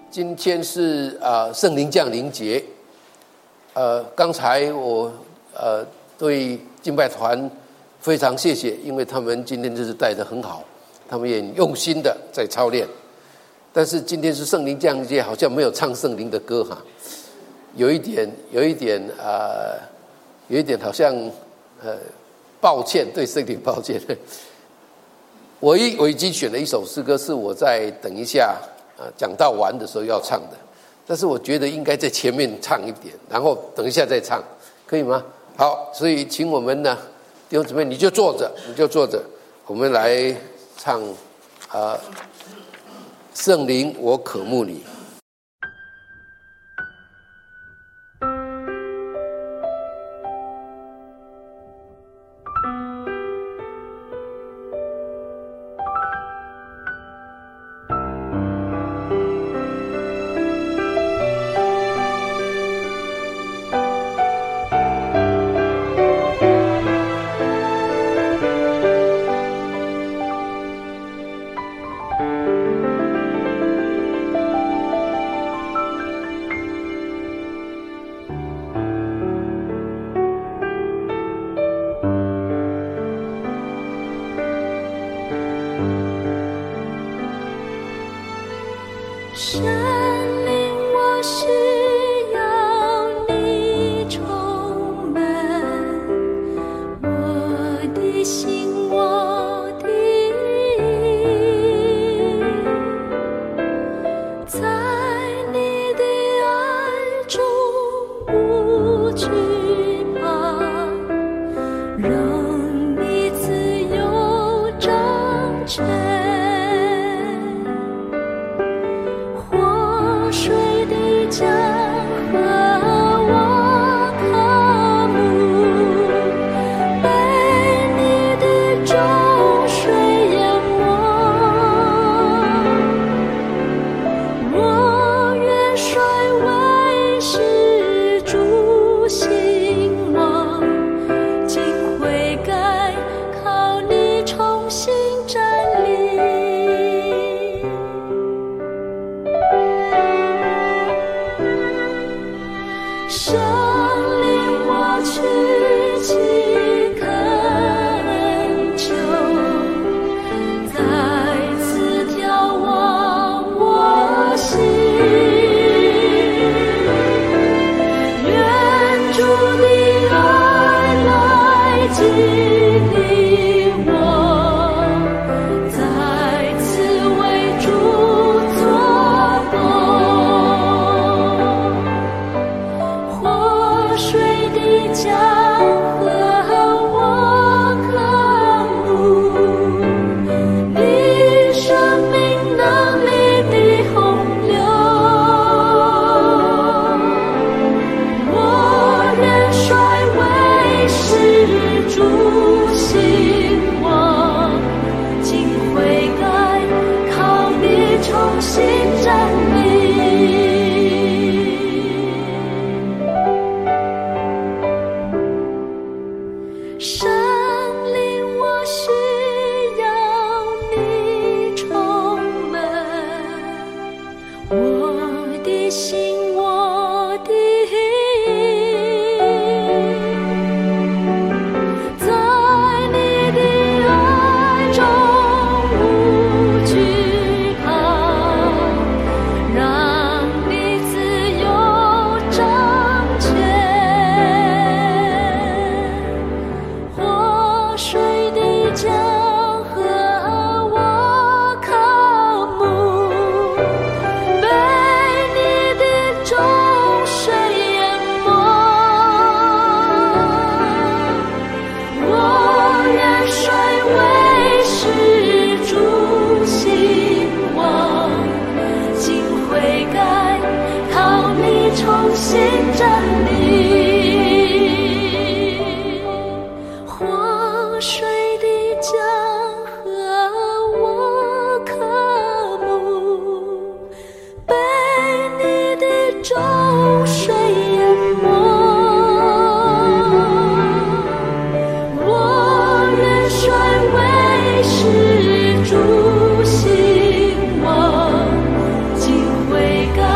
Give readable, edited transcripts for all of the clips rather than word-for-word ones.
今天是圣灵降临节。刚才我对敬拜团非常谢谢，因为他们今天就是带得很好，他们也很用心的在操练。但是今天是圣灵降临节，好像没有唱圣灵的歌哈，有一点好像抱歉，对圣灵抱歉。我已经选了一首诗歌，是我在等一下讲道完的时候要唱的，但是我觉得应该在前面唱一点，然后等一下再唱，可以吗？好，所以请我们呢弟兄姊妹，你就坐着，我们来唱圣灵我渴慕你。 是主心望，尽悔改。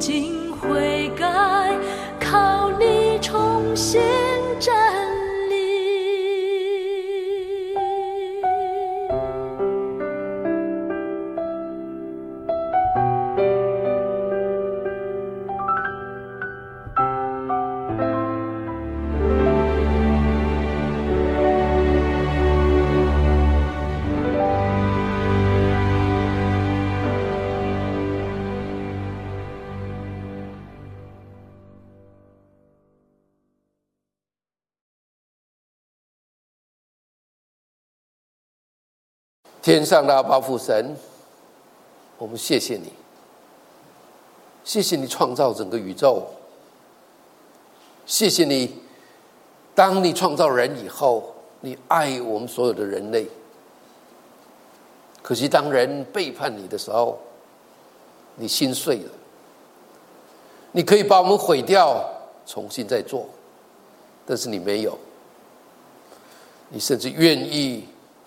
今悔改，靠你重新站立。 天上的阿爸父神，我们谢谢你，谢谢你创造整个宇宙，谢谢你，当你创造人以后，你爱我们所有的人类。可惜当人背叛你的时候，你心碎了。你可以把我们毁掉，重新再做，但是你没有，你甚至愿意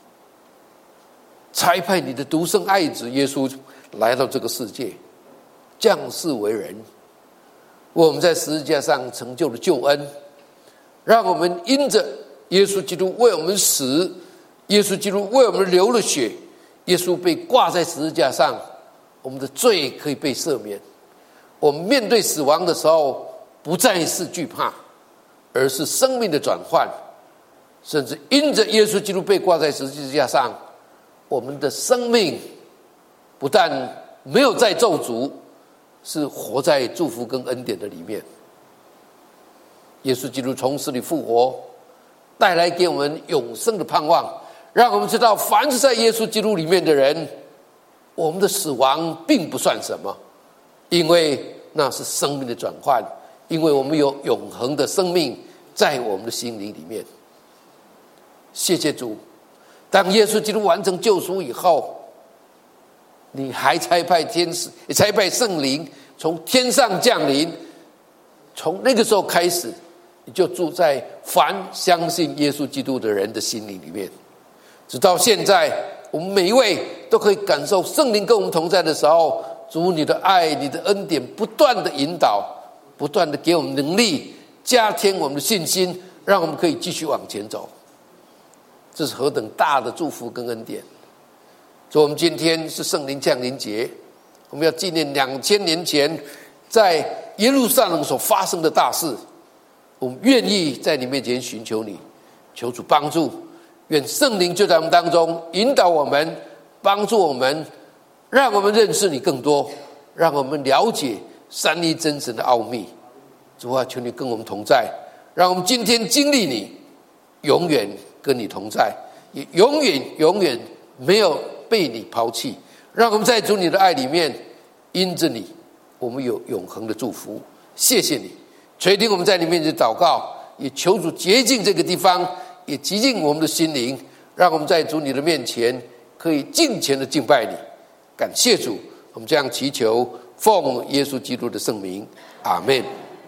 差派你的独生爱子耶稣来到这个世界，降世为人，为我们在十字架上成就了救恩，让我们因着耶稣基督为我们死，耶稣基督为我们流了血，耶稣被挂在十字架上，我们的罪可以被赦免。我们面对死亡的时候，不再是惧怕，而是生命的转换。甚至因着耶稣基督被挂在十字架上，我们的生命不但没有再咒诅，是活在祝福跟恩典的里面。耶稣基督从死里复活，带来给我们永生的盼望，让我们知道凡是在耶稣基督里面的人，我们的死亡并不算什么，因为那是生命的转换，因为我们有永恒的生命在我们的心灵里面。谢谢主，当耶稣基督完成救赎以后，你还差派天使，也差派圣灵从天上降临。从那个时候开始，你就住在凡相信耶稣基督的人的心灵里面。直到现在，我们每一位都可以感受圣灵跟我们同在的时候，主你的爱，你的恩典不断的引导，不断的给我们能力，加添我们的信心，让我们可以继续往前走。这是何等大的祝福跟恩典。所以我们今天是圣灵降临节，我们要纪念2000年前在耶路撒冷所发生的大事。我们愿意在你面前寻求你，求主帮助，愿圣灵就在我们当中引导我们，帮助我们，让我们认识你更多，让我们了解三一真神的奥秘。主啊，求你跟我们同在，让我们今天经历你，永远跟你同在，也永远没有被你抛弃。让我们在主你的爱里面，因着你，我们有永恒的祝福。谢谢你垂听我们在你面前祷告，也求主洁净这个地方，也洁净我们的心灵，让我们在主你的面前可以敬虔的敬拜你。感谢主，我们这样祈求，奉耶稣基督的圣名，阿们。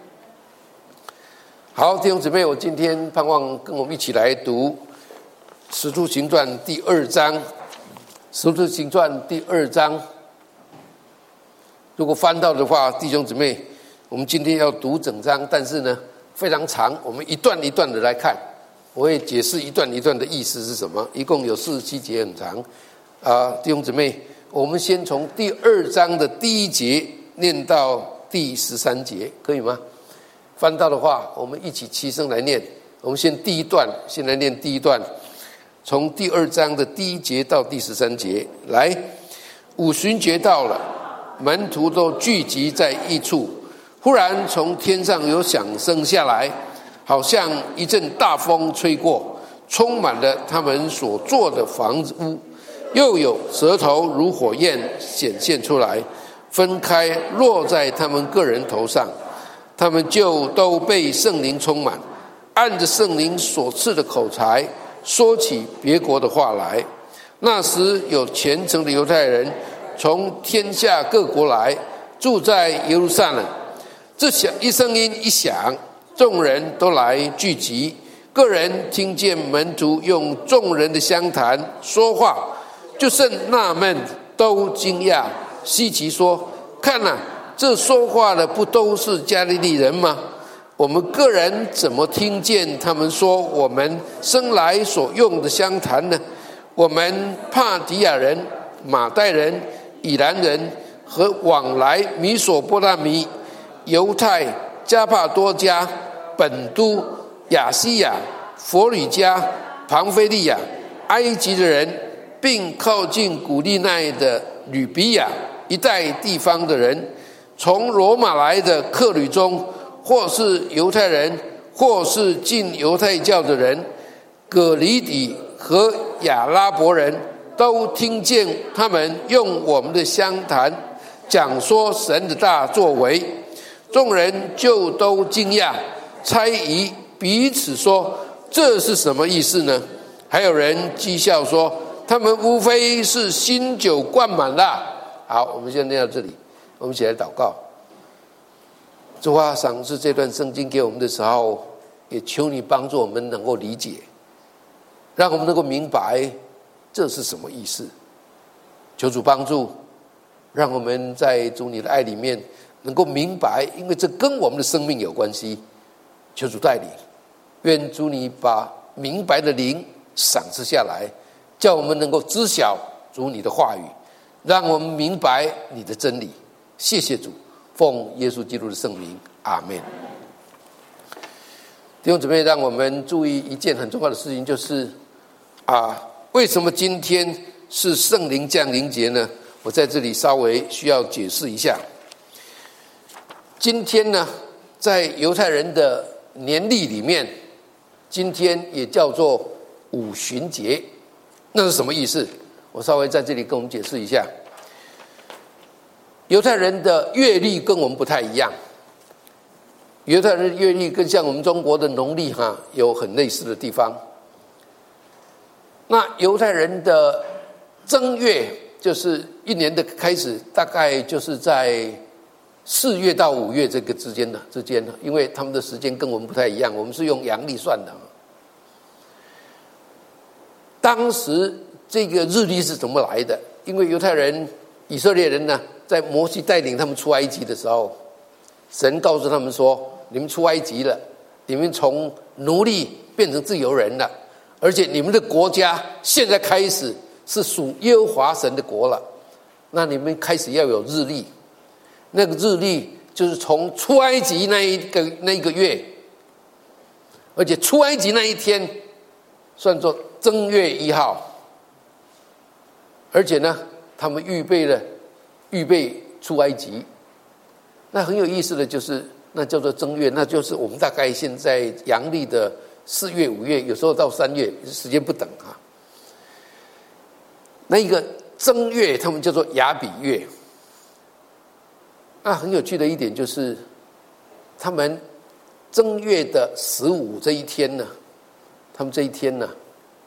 好，弟兄姊妹，我今天盼望跟我们一起来读使徒行传第2章。使徒行传第2章，如果翻到的话，弟兄姊妹，我们今天要读整章，但是呢非常长，我们一段一段的来看，我会解释一段一段的意思是什么，一共有47节，很长弟兄姊妹，我们先从第2章的第1节念到第13节，可以吗？翻到的话，我们一起齐声来念。我们先第一段，先来念第一段，从第2章的第1节到第13节。来，五旬节到了，门徒都聚集在一处，忽然从天上有响声下来，好像一阵大风吹过，充满了他们所住的房屋，又有舌头如火焰显现出来，分开落在他们个人头上，他们就都被圣灵充满，按着圣灵所赐的口才说起别国的话来。那时有虔诚的犹太人从天下各国来，住在耶路撒冷。这声音一响，众人都来聚集，个人听见门徒用众人的相谈说话，就甚纳闷，都惊讶稀奇，说：看哪， 这说话的不都是加利利人吗？我们个人怎么听见他们说我们生来所用的香坛呢？我们帕提亚人、马代人、以兰人和往来米索波大米、犹太、加帕多家、本都、亚西亚、佛吕家、庞菲利亚、埃及的人，并靠近古利奈的吕比亚一带地方的人，从罗马来的客旅中，或是犹太人，或是进犹太教的人，葛里底和亚拉伯人都听见他们用我们的香坛讲说神的大作为，众人就都惊讶，猜疑，彼此说：这是什么意思呢？还有人讥笑说：他们无非是新酒灌满了。好，我们先念到这里，我们一起来祷告。主啊，赏赐这段圣经给我们的时候，也求你帮助我们能够理解，让我们能够明白这是什么意思。求主帮助，让我们在主你的爱里面能够明白，因为这跟我们的生命有关系。求主带领，愿主你把明白的灵赏赐下来，叫我们能够知晓主你的话语，让我们明白你的真理。谢谢主，奉耶稣基督的圣名，阿们。弟兄姊妹，让我们注意一件很重要的事情，就是为什么今天是圣灵降临节呢？我在这里稍微需要解释一下。今天呢，在犹太人的年历里面，今天也叫做五旬节，那是什么意思？我稍微在这里跟我们解释一下。犹太人的月历跟我们不太一样，犹太人的月历跟像我们中国的农历有很类似的地方。那犹太人的正月就是一年的开始，大概就是在4月到5月这个之间的，因为他们的时间跟我们不太一样，我们是用阳历算的。当时这个日历是怎么来的？因为犹太人、以色列人呢，在摩西带领他们出埃及的时候，神告诉他们说：你们出埃及了，你们从奴隶变成自由人了，而且你们的国家现在开始是属耶和华神的国了，那你们开始要有日历。那个日历就是从出埃及那一个月，而且出埃及那一天算作正月1号，而且呢，他们预备出埃及。那很有意思的就是，那叫做正月，那就是我们大概现在阳历的4月、5月，有时候到3月，时间不等那一个正月，他们叫做亚比月。那很有趣的一点就是，他们正月的15这一天呢，他们这一天呢，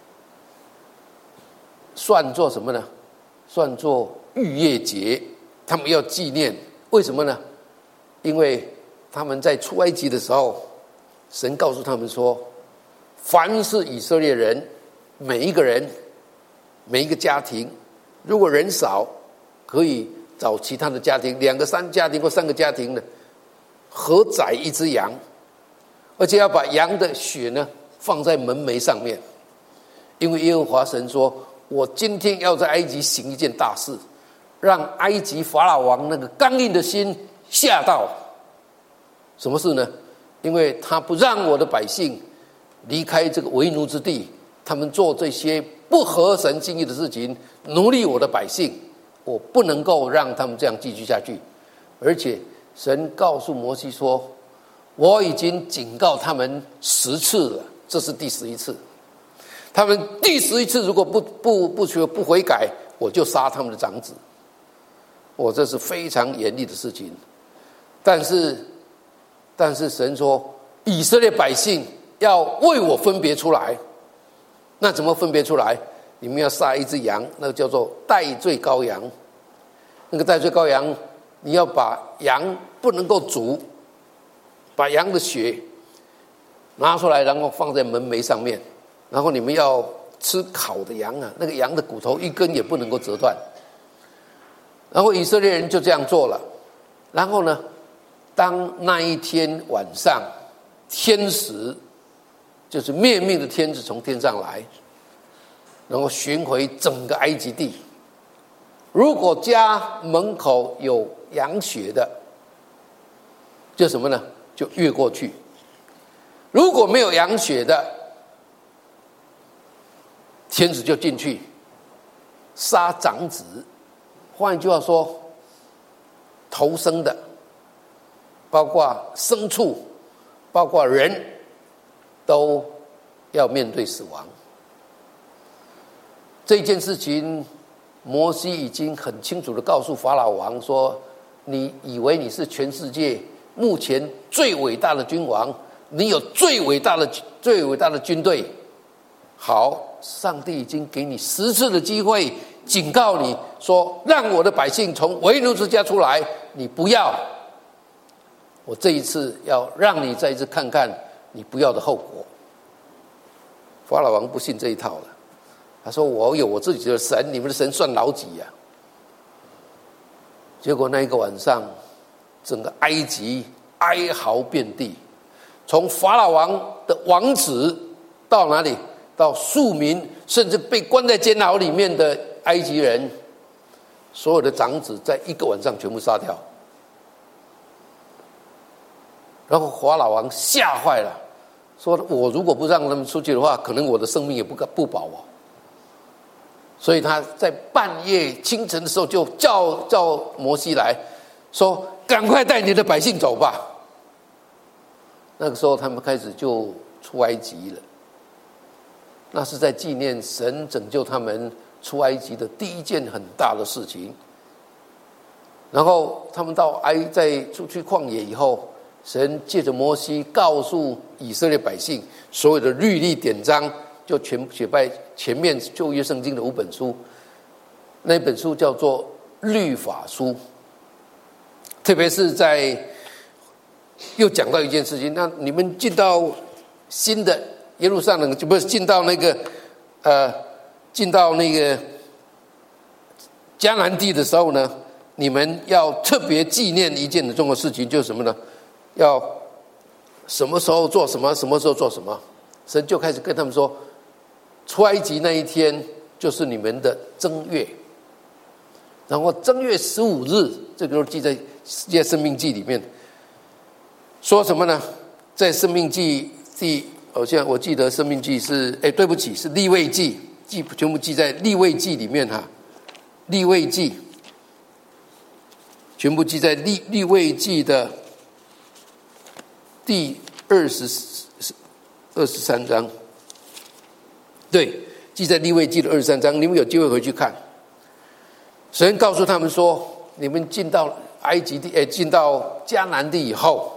算作什么呢？算作逾越节，他们要纪念。为什么呢？因为他们在出埃及的时候，神告诉他们说，凡是以色列人，每一个人、每一个家庭，如果人少，可以找其他的家庭，2个、3个家庭或3个家庭呢，合宰一只羊，而且要把羊的血呢放在门楣上面，因为耶和华神说：我今天要在埃及行一件大事，让埃及法老王那个刚硬的心吓到。什么事呢？因为他不让我的百姓离开这个为奴之地，他们做这些不合神心意的事情，奴隶我的百姓，我不能够让他们这样继续下去。而且神告诉摩西说，我已经警告他们10次了，这是第11次。他们第11次如果不悔改，我就杀他们的长子。这是非常严厉的事情。但是神说，以色列百姓要为我分别出来。那怎么分别出来？你们要杀一只羊，那个叫做代罪羔羊。那个代罪羔羊，你要把羊不能够煮，把羊的血拿出来，然后放在门楣上面，然后你们要吃烤的羊那个羊的骨头一根也不能够折断。然后以色列人就这样做了， 然后呢，当那一天晚上，天使就是灭命的天使从天上来，然后巡回整个埃及地。如果家门口有羊血的，就什么呢？就越过去。如果没有羊血的，天使就进去杀长子。换一句话说，头生的，包括牲畜，包括人，都要面对死亡。这件事情，摩西已经很清楚地告诉法老王说：“你以为你是全世界目前最伟大的君王，你有最伟大的军队。好，上帝已经给你10次的机会，警告你说，让我的百姓从为奴之家出来，你不要。我这一次要让你再一次看看你不要的后果。”法老王不信这一套了，他说：“我有我自己的神，你们的神算老几呀？”结果那一个晚上，整个埃及哀嚎遍地，从法老王的王子到哪里，到庶民，甚至被关在监牢里面的埃及人，所有的长子在一个晚上全部杀掉。然后法老王吓坏了，说：“我如果不让他们出去的话，可能我的生命也不保哦。”所以他在半夜清晨的时候就叫摩西来说：“赶快带你的百姓走吧。”那个时候他们开始就出埃及了，那是在纪念神拯救他们出埃及的第一件很大的事情。然后他们在出去旷野以后，神借着摩西告诉以色列百姓所有的律例典章，就全写在前面旧约圣经的5本书。那本书叫做律法书，特别是在又讲到一件事情，那你们进到新的耶路撒冷，就不是进到那个迦南地的时候呢，你们要特别纪念一件很重要的事情，就是什么呢？要什么时候做什么，什么时候做什么。神就开始跟他们说，出埃及那一天就是你们的正月，然后正月15日，这个都记在世界生命记里面。说什么呢？在生命记好像我记得生命记是对不起，是利未记，全部记在利未记里面哈。利未记全部记在利未记的第23章，对，记在利未记的23章，你们有机会回去看。神告诉他们说，你们进到埃及地，进到迦南地以后，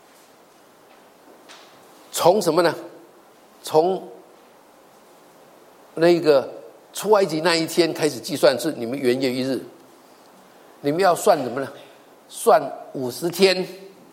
从什么呢？从那个出埃及那一天开始计算，是你们元月1日。你们要算什么呢？算50天，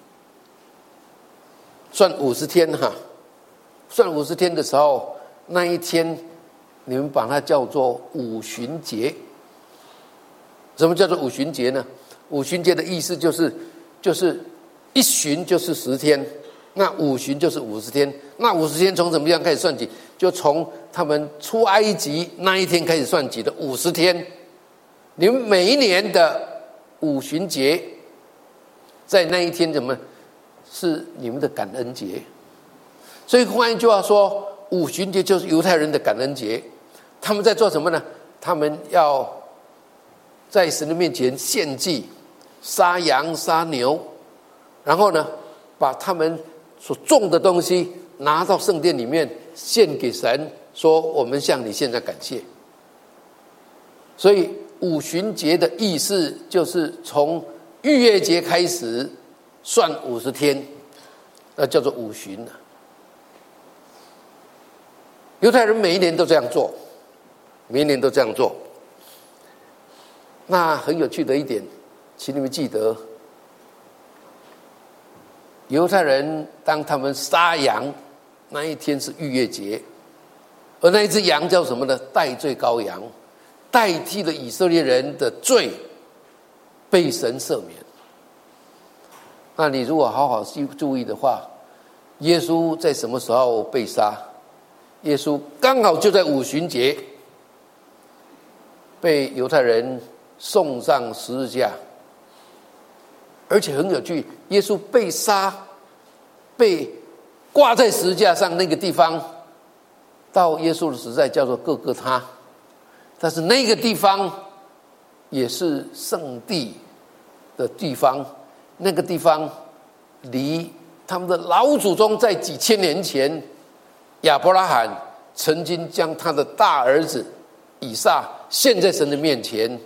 算50天哈。算50天的时候，那一天你们把它叫做五旬节。什么叫做五旬节呢？五旬节的意思就是一旬就是10天，那五旬就是50天。那50天从怎么样开始算起？就从他们出埃及那一天开始算起的50天。你们每一年的五旬节，在那一天怎么是你们的感恩节？所以换一句话说，五旬节就是犹太人的感恩节。他们在做什么呢？他们要在神的面前献祭，杀羊杀牛，然后呢，把他们所种的东西拿到圣殿里面献给神，说我们向你现在感谢。所以五旬节的意思就是从逾越节开始算50天，那叫做五旬。犹太人每一年都这样做，每一年都这样做。那很有趣的一点，请你们记得，犹太人当他们杀羊那一天是逾越节，而那一只羊叫什么呢？代罪羔羊，代替了以色列人的罪，被神赦免。 那你如果好好注意的话，耶稣在什么时候被杀？耶稣刚好就在五旬节被犹太人送上十字架。而且很有趣，耶稣被杀被挂在十字架上那个地方，到耶稣的时代叫做各各他，但是那个地方也是圣地的地方，那个地方离他们的老祖宗在几千年前亚伯拉罕曾经将他的大儿子以撒献在神的面前，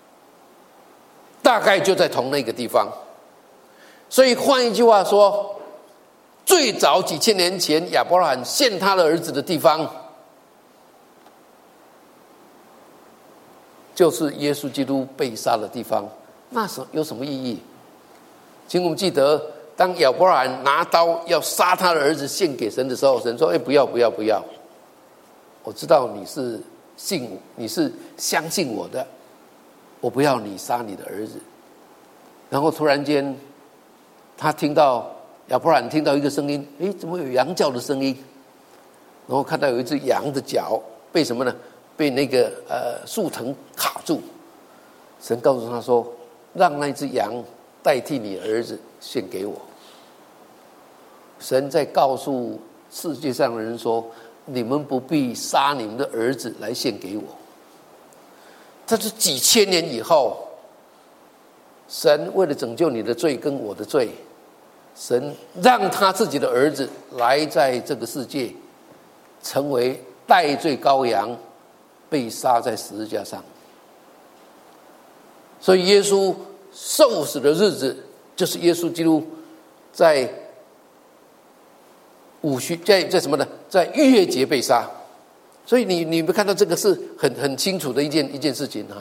大概就在同那个地方。所以换一句话说，最早几千年前亚伯拉罕献他的儿子的地方，就是耶稣基督被杀的地方。那有什么意义？请我们记得，当亚伯拉罕拿刀要杀他的儿子献给神的时候，神说：“不要，我知道你是相信我的，我不要你杀你的儿子。”然后突然间亚伯拉罕听到一个声音，怎么有羊叫的声音？然后看到有一只羊的脚被什么呢？被那个树藤卡住。神告诉他说：“让那只羊代替你儿子献给我。”神在告诉世界上的人说：“你们不必杀你们的儿子来献给我。”这是几千年以后，神为了拯救你的罪跟我的罪，神让他自己的儿子来在这个世界，成为代罪羔羊，被杀在十字架上。所以耶稣受死的日子，就是耶稣基督在在什么呢？在逾越节被杀。所以你们看到这个是很清楚的一件事情哈。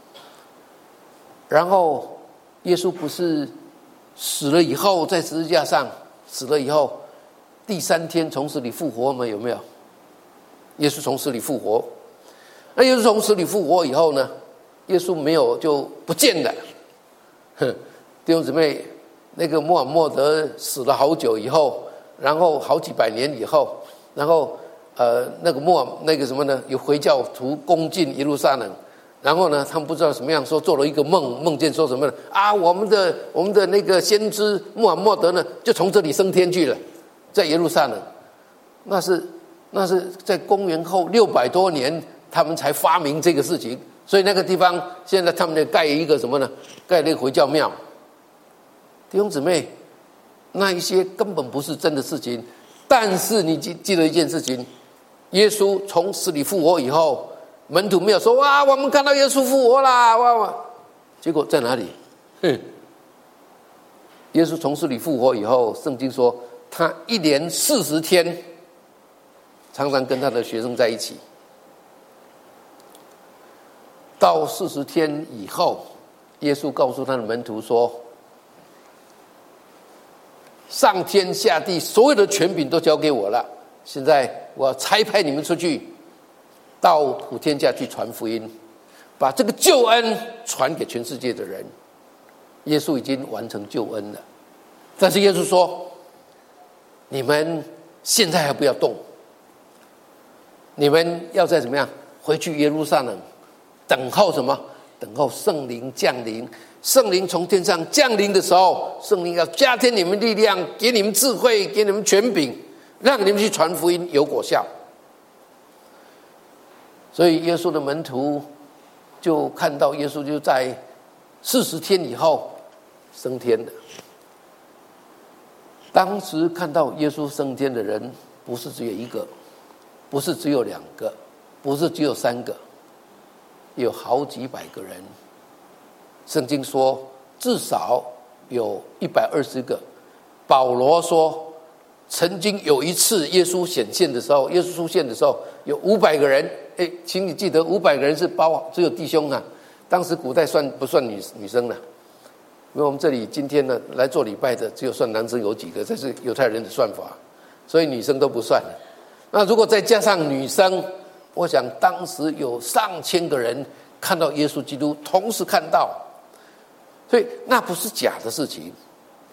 然后耶稣不是死了以后，在十字架上死了以后，第三天从死里复活吗？有没有？耶稣从死里复活。那耶稣从死里复活以后呢？耶稣没有就不见了。弟兄姊妹，那个穆罕默德死了好久以后，然后好几百年以后，然后那个什么呢？有回教徒攻进耶路撒冷，然后呢，他们不知道什么样，说做了一个梦见说什么呢？我们的那个先知穆罕默德呢，就从这里升天去了，在耶路撒冷。那是在公元后600多年，他们才发明这个事情。所以那个地方现在他们盖一个什么呢？盖了一个回教庙。弟兄姊妹，那一些根本不是真的事情。但是你记得一件事情，耶稣从死里复活以后，门徒没有说：“哇，我们看到耶稣复活啦！”哇，结果在哪里？耶稣从死里复活以后，圣经说他一连40天常常跟他的学生在一起。到40天以后，耶稣告诉他的门徒说：“上天下地所有的权柄都交给我了，现在我要差派你们出去，到普天下去传福音，把这个救恩传给全世界的人。”耶稣已经完成救恩了，但是耶稣说：“你们现在还不要动，你们要再怎么样？回去耶路撒冷，等候什么？等候圣灵降临。圣灵从天上降临的时候，圣灵要加添你们力量，给你们智慧，给你们权柄，让你们去传福音，有果效。”所以耶稣的门徒就看到耶稣就在40天以后升天的。当时看到耶稣升天的人，不是只有一个，不是只有2个，不是只有3个，有好几百个人。圣经说至少有120个。保罗说曾经有一次耶稣显现的时候，耶稣出现的时候有500个人。请你记得500个人是只有弟兄啊，当时古代不算女生了。因为我们这里今天呢来做礼拜的只有算男生有几个，这是犹太人的算法，所以女生都不算了。那如果再加上女生，我想当时有上千个人看到耶稣基督，同时看到，所以那不是假的事情。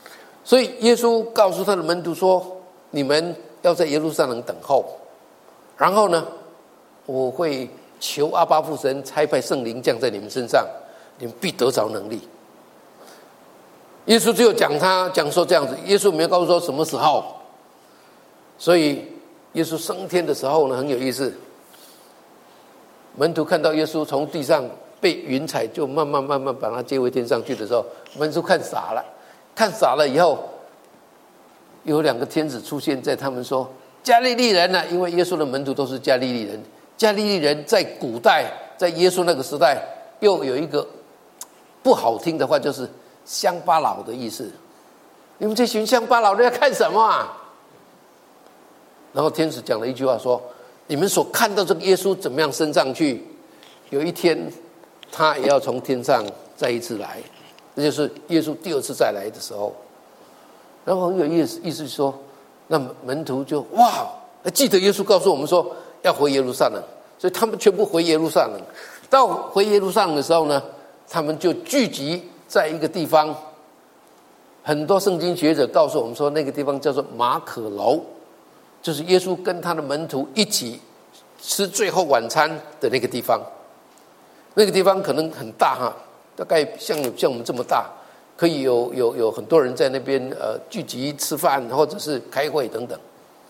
所以耶稣告诉他的门徒说，你们要在耶路撒冷等候，然后呢，我会求阿爸父神差派圣灵降在你们身上，你们必得着能力。耶稣只有讲说这样子，耶稣没有告诉说什么时候。所以耶稣升天的时候呢，很有意思，门徒看到耶稣从地上被云彩就慢慢把他接回天上去的时候，门徒看傻了以后，有2个天使出现在他们说，加利利人啊，因为耶稣的门徒都是加利利人。加利利人在古代，在耶稣那个时代，又有一个不好听的话，就是乡巴佬的意思。你们这群乡巴佬的要看什么啊？然后天使讲了一句话说，你们所看到这个耶稣怎么样升上去，有一天他也要从天上再一次来，这就是耶稣第2次再来的时候。然后很有意思说，那门徒就哇，记得耶稣告诉我们说要回耶路撒冷，所以他们全部回耶路撒冷。到回耶路撒冷的时候呢，他们就聚集在一个地方，很多圣经学者告诉我们说，那个地方叫做马可楼，就是耶稣跟他的门徒一起吃最后晚餐的那个地方。那个地方可能很大哈，大概像我们这么大，可以有很多人在那边聚集吃饭或者是开会等等。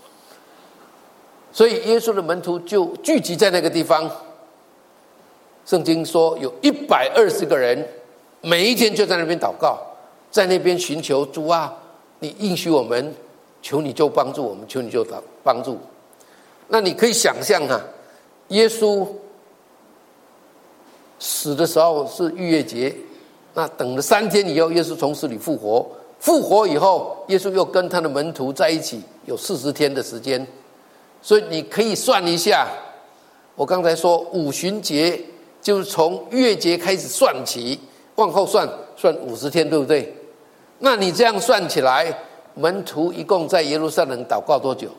所以耶稣的门徒就聚集在那个地方。圣经说有120个人，每一天就在那边祷告，在那边寻求主啊，你应许我们，求你就帮助我们，求你就帮助。那你可以想象啊，耶稣死的时候是逾越节，那等了3天以后，耶稣从死里复活，复活以后，耶稣又跟他的门徒在一起，有40天的时间。所以你可以算一下，我刚才说五旬节就是从逾越节开始算起，往后算50天，对不对？那你这样算起来，门徒一共在耶路撒冷祷告多久？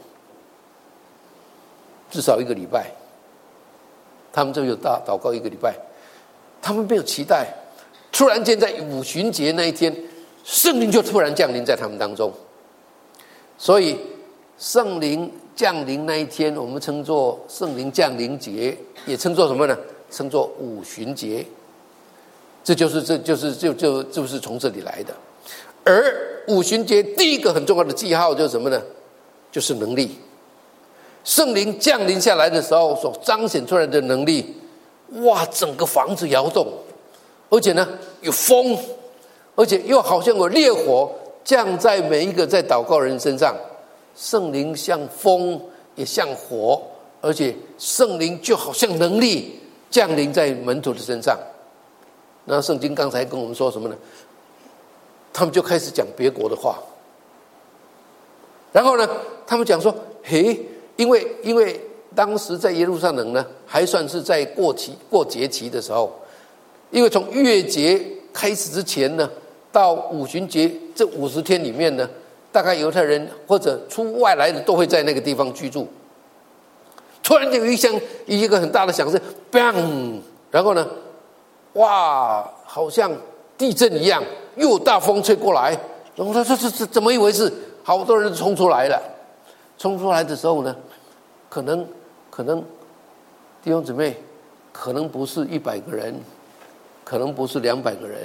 至少1个礼拜。他们就有祷告1个礼拜。他们没有期待，突然间在五旬节那一天，圣灵就突然降临在他们当中。所以圣灵降临那一天，我们称作圣灵降临节，也称作什么呢？称作五旬节。这就是从这里来的。而五旬节第一个很重要的记号就是什么呢？就是能力。圣灵降临下来的时候所彰显出来的能力，哇，整个房子摇动，而且呢有风，而且又好像有烈火降在每一个在祷告人身上。圣灵像风也像火，而且圣灵就好像能力降临在门徒的身上。那圣经刚才跟我们说什么呢？他们就开始讲别国的话，然后呢他们讲说，因为当时在耶路撒冷呢，还算是在过节期的时候，因为从逾越节开始之前呢，到五旬节这50天里面呢，大概犹太人或者出外来的都会在那个地方居住。突然就有一个很大的响声 ，bang， 然后呢，哇，好像地震一样，又有大风吹过来，然后他说这怎么一回事？好多人冲出来了。冲出来的时候呢，可能弟兄姊妹，可能不是100个人，可能不是200个人。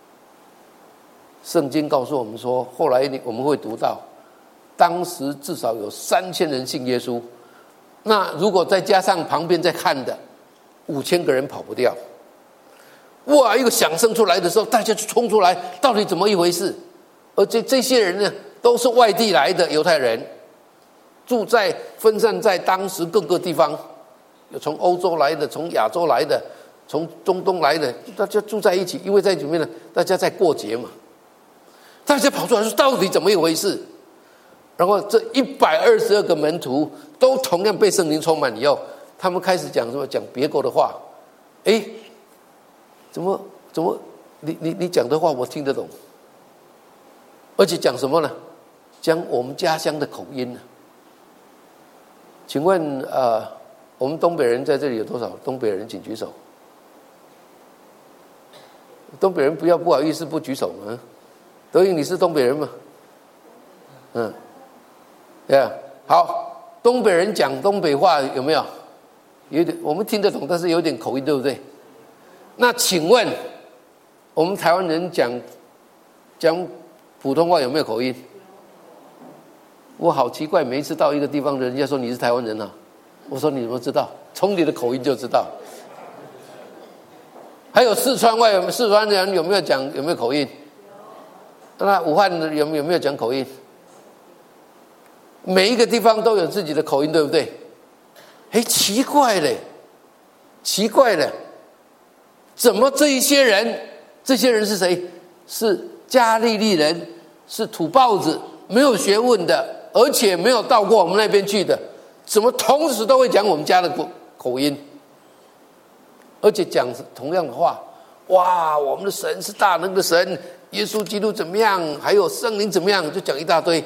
圣经告诉我们说，后来我们会读到，当时至少有3000人信耶稣。那如果再加上旁边在看的5000个人，跑不掉。哇，一个响声出来的时候，大家就冲出来，到底怎么一回事？而这些人呢，都是外地来的犹太人，分散在当时各个地方，有从欧洲来的，从亚洲来的，从中东来的，大家住在一起，因为在里面呢，大家在过节嘛，大家跑出来说到底怎么一回事？然后这122个门徒都同样被圣灵充满以后，他们开始讲什么？讲别国的话。怎么你讲的话我听得懂，而且讲什么呢？讲我们家乡的口音呢。请问我们东北人在这里有多少东北人？请举手。东北人不要不好意思不举手吗？德英，你是东北人吗？ 对啊，好，东北人讲东北话有没有？有点我们听得懂，但是有点口音，对不对？那请问我们台湾人讲普通话有没有口音？我好奇怪，每一次到一个地方，人家说你是台湾人啊，我说你怎么知道？从你的口音就知道。还有四川人有没有口音？那武汉人有没有讲口音？每一个地方都有自己的口音，对不对？奇怪了，怎么这些人是谁？是加利利人，是土包子，没有学问的，而且没有到过我们那边去的，怎么同时都会讲我们家的口音，而且讲同样的话？哇，我们的神是大能的神，耶稣基督怎么样，还有圣灵怎么样，就讲一大堆。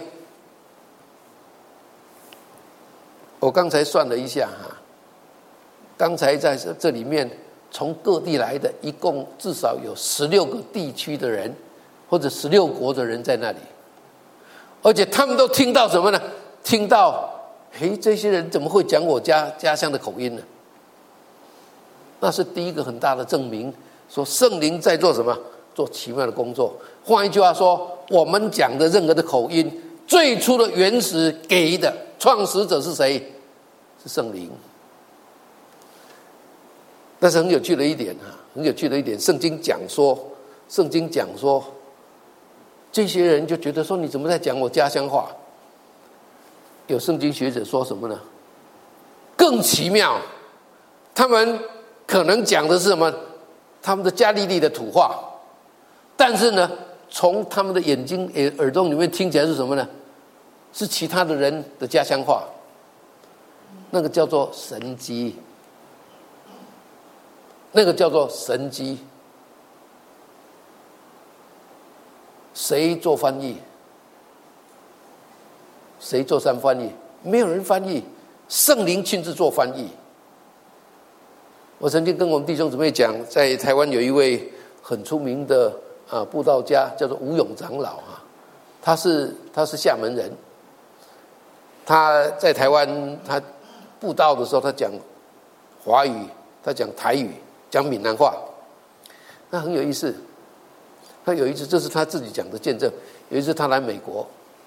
我刚才算了一下刚才在这里面从各地来的一共至少有16个地区的人，或者16国的人在那里，而且他们都听到什么呢？听到这些人怎么会讲我家乡的口音呢？那是第一个很大的证明，说圣灵在做什么？做奇妙的工作。换一句话说，我们讲的任何的口音，最初的原始给的创始者是谁？是圣灵。但是很有趣的一点，圣经讲说，这些人就觉得说，你怎么在讲我家乡话？有圣经学者说什么呢？更奇妙，他们可能讲的是什么？他们的加利利的土话，但是呢，从他们的眼睛、耳朵里面听起来是什么呢？是其他的人的家乡话，那个叫做神机。谁做翻译？谁做翻译？没有人翻译，圣灵亲自做翻译。我曾经跟我们弟兄姊妹讲，在台湾有一位很出名的布道家，叫做吴永长老他是厦门人。他在台湾他布道的时候，他讲华语，他讲台语，讲闽南话，那很有意思。他有一次，这是他自己讲的见证。有一次他来美国，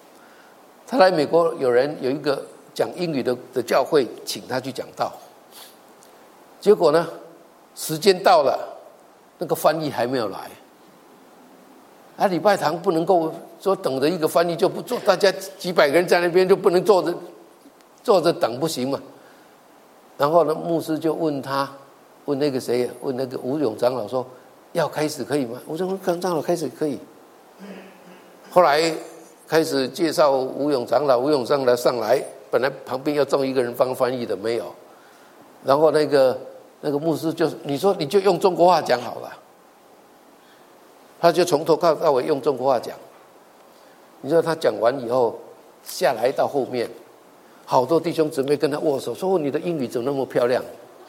有一个讲英语的教会请他去讲道，结果呢，时间到了，那个翻译还没有来。礼拜堂不能够说等着一个翻译就不做，大家几百个人在那边就不能坐着等，不行嘛。然后呢，牧师就问那个吴永长老说，要开始可以吗？我说长老开始可以。后来开始介绍吴永长老上来，本来旁边要种一个人帮翻译的，没有。然后那个牧师就你说你就用中国话讲好了，他就从头到尾用中国话讲。你知道他讲完以后下来到后面，好多弟兄姊妹跟他握手，说你的英语怎么那么漂亮？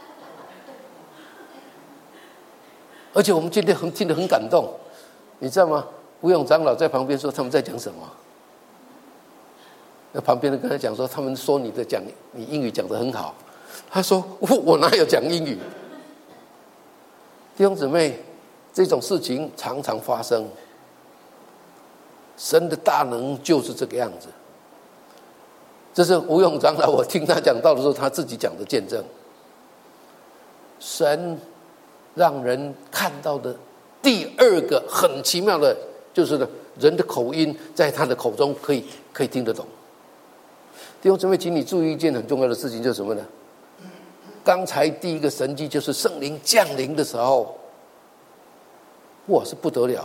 而且我们今天听得很感动，你知道吗？吴永长老在旁边说他们在讲什么？那旁边的跟他讲说，他们说你英语讲得很好。他说我哪有讲英语？弟兄姊妹，这种事情常常发生。神的大能就是这个样子。这是吴永长老，我听他讲到的时候，他自己讲的见证。神让人看到的第二个很奇妙的，就是呢，人的口音在他的口中可以听得懂。弟兄姊妹，请你注意一件很重要的事情，就是什么呢？刚才第一个神迹就是圣灵降临的时候，哇，是不得了，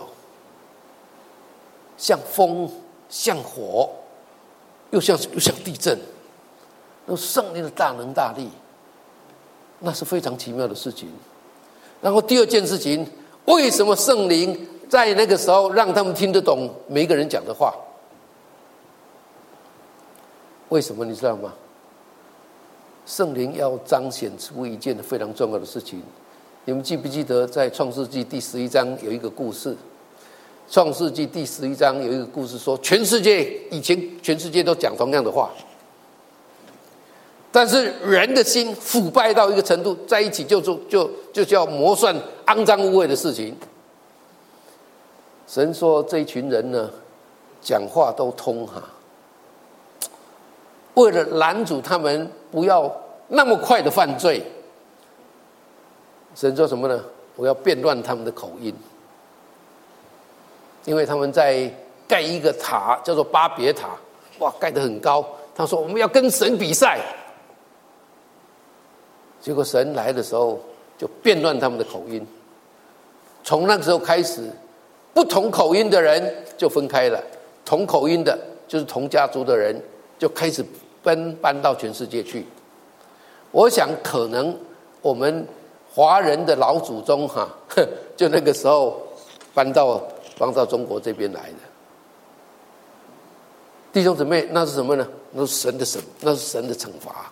像风，像火，又像地震，那圣灵的大能大力，那是非常奇妙的事情。然后第二件事情，为什么圣灵在那个时候让他们听得懂每一个人讲的话？为什么你知道吗？圣灵要彰显出一件非常重要的事情。你们记不记得在创世纪第11章有一个故事？ 创世纪第11章有一个故事说，以前全世界都讲同样的话，但是人的心腐败到一个程度，在一起就叫谋算肮脏污秽的事情。神说这一群人呢，讲话都通哈，为了拦阻他们不要那么快的犯罪，神说什么呢？我要变乱他们的口音，因为他们在盖一个塔，叫做巴别塔，哇，盖得很高。他说我们要跟神比赛，结果神来的时候就变乱他们的口音。从那个时候开始，不同口音的人就分开了，同口音的就是同家族的人就开始搬到全世界去。我想可能我们华人的老祖宗就那个时候搬到中国这边来的。弟兄姊妹，那是什么呢？那是神的惩罚。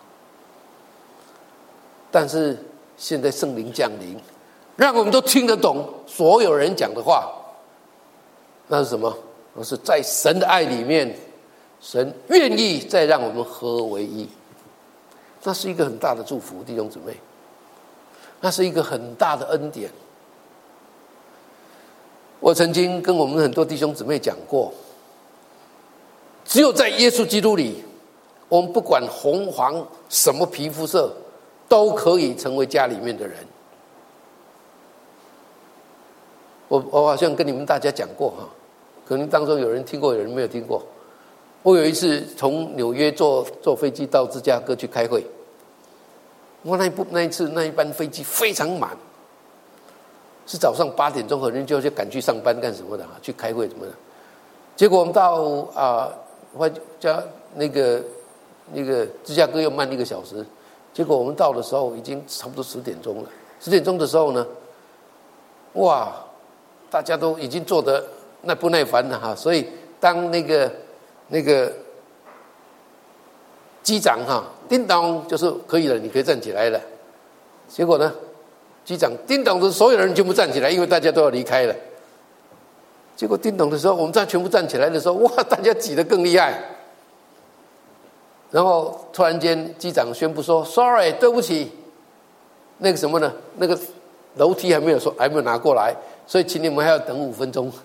但是现在圣灵降临，让我们都听得懂所有人讲的话。那是什么？那是在神的爱里面，神愿意再让我们合为一。那是一个很大的祝福，弟兄姊妹，那是一个很大的恩典。我曾经跟我们很多弟兄姊妹讲过，只有在耶稣基督里，我们不管红黄什么皮肤色，都可以成为家里面的人。我好像跟你们大家讲过可能当中有人听过，有人没有听过。我有一次从纽约坐飞机到芝加哥去开会，那一班飞机非常满，是早上8点钟，很多人就赶去上班干什么的去开会什么的。结果我们到那个芝加哥又慢1个小时，结果我们到的时候已经差不多10点钟了。10点钟的时候呢，哇，大家都已经坐得不耐烦了所以当那个机长叮当就是可以了，你可以站起来了。结果呢，机长叮当的所有人全部站起来，因为大家都要离开了。结果叮当的时候，我们全部站起来的时候，哇，大家挤得更厉害。然后突然间机长宣布说 ：“Sorry， 对不起，那个什么呢？那个楼梯还没有拿过来，所以请你们还要等5分钟。”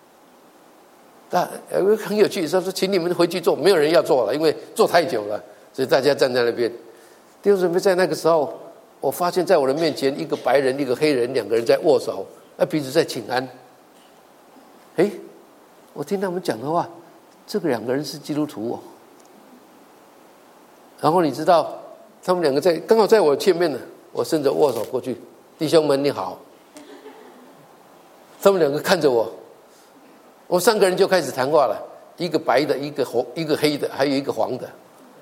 很有趣，说请你们回去坐，没有人要坐了，因为坐太久了，所以大家站在那边。弟兄姊妹，在那个时候，我发现在我的面前，一个白人，一个黑人，2个人在握手，彼此在请安。我听他们讲的话，这个2个人是基督徒然后你知道，他们2个刚好在我前面呢，我伸着握手过去，弟兄们你好。他们2个看着我。我们3个人就开始谈话了，一个白的，一个黑的，还有一个黄的。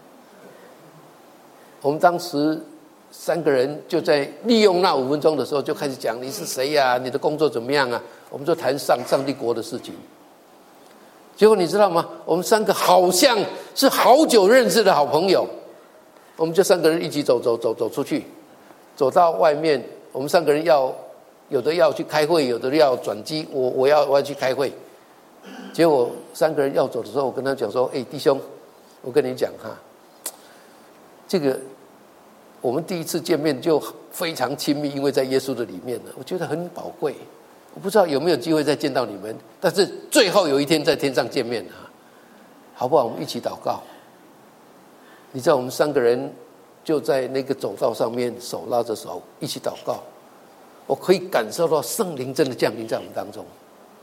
我们当时3个人就在利用那5分钟的时候，就开始讲你是谁呀？你的工作怎么样啊？我们就谈上帝国的事情。结果你知道吗？我们3个好像是好久认识的好朋友。我们就3个人一起走出去，走到外面。我们3个人有的要去开会，有的要转机。我要去开会。结果3个人要走的时候，我跟他讲说：“弟兄，我跟你讲这个我们第一次见面就非常亲密，因为在耶稣的里面呢，我觉得很宝贵。我不知道有没有机会再见到你们，但是最后有一天在天上见面好不好？我们一起祷告。你知道，我们3个人就在那个走道上面，手拉着手一起祷告。我可以感受到圣灵真的降临在我们当中。”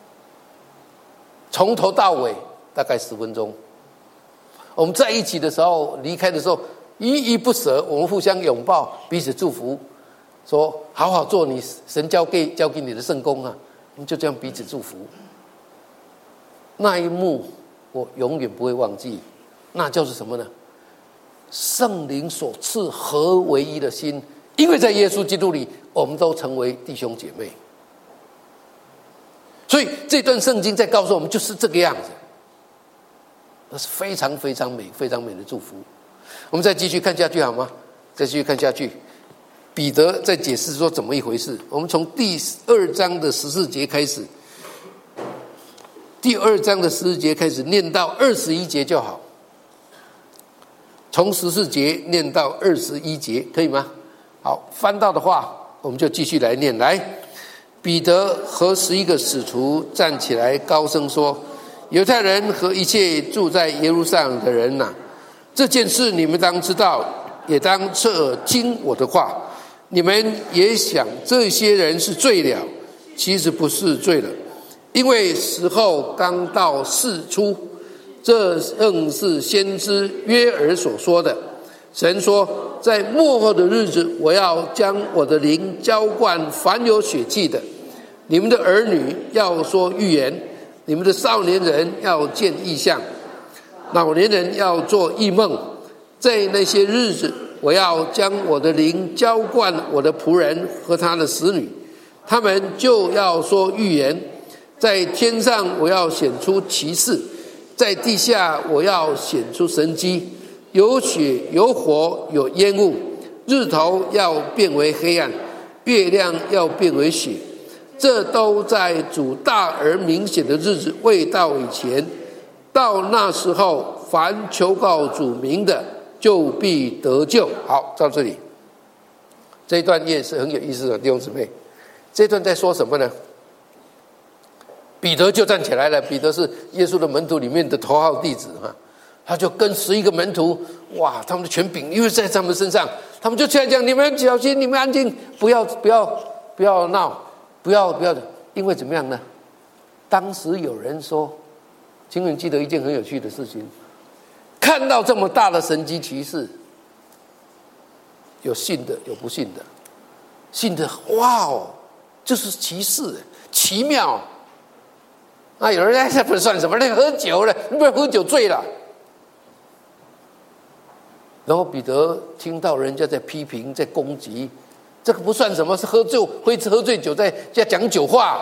从头到尾大概10分钟，我们在一起的时候，离开的时候依依不舍，我们互相拥抱，彼此祝福，说好好做你神交给你的圣工我们就这样彼此祝福。那一幕我永远不会忘记，那就是什么呢？圣灵所赐合为一的心，因为在耶稣基督里，我们都成为弟兄姐妹。所以这段圣经在告诉我们就是这个样子，那是非常非常美非常美的祝福。我们再继续看下去好吗？再继续看下去，彼得在解释说怎么一回事。我们从第2章的14节开始， 第2章的14节开始念到21节就好，从14节念到21节，可以吗？好，翻到的话我们就继续来念。来，彼得和11个使徒站起来高声说，犹太人和一切住在耶路撒冷的人哪，这件事你们当知道，也当侧耳听我的话。你们也想这些人是醉了，其实不是醉了，因为时候刚到巳初，这正是先知约珥所说的。神说，在末后的日子，我要将我的灵浇灌凡有血气的，你们的儿女要说预言，你们的少年人要见异象，老年人要做异梦。在那些日子，我要将我的灵浇灌我的仆人和他的使女，他们就要说预言。在天上我要显出奇事，在地下我要显出神迹，有血有火有烟雾，日头要变为黑暗，月亮要变为血，这都在主大而明显的日子未到以前。到那时候，凡求告主名的就必得救。好，到这里，这一段也是很有意思的，弟兄姊妹。这一段在说什么呢？彼得就站起来了，彼得是耶稣的门徒里面的头号弟子哈，他就跟11个门徒，哇，他们的权柄因为在他们身上，他们就起来讲：你们小心，你们安静，不要闹，不要的，因为怎么样呢？当时有人说，请你记得一件很有趣的事情。看到这么大的神迹奇事，有信的有不信的，信的哇哦，这是奇事，奇妙。有人这不算什么，那喝酒了，你不是喝酒醉了。然后彼得听到人家在批评，在攻击，这个不算什么，是喝醉酒在讲酒话。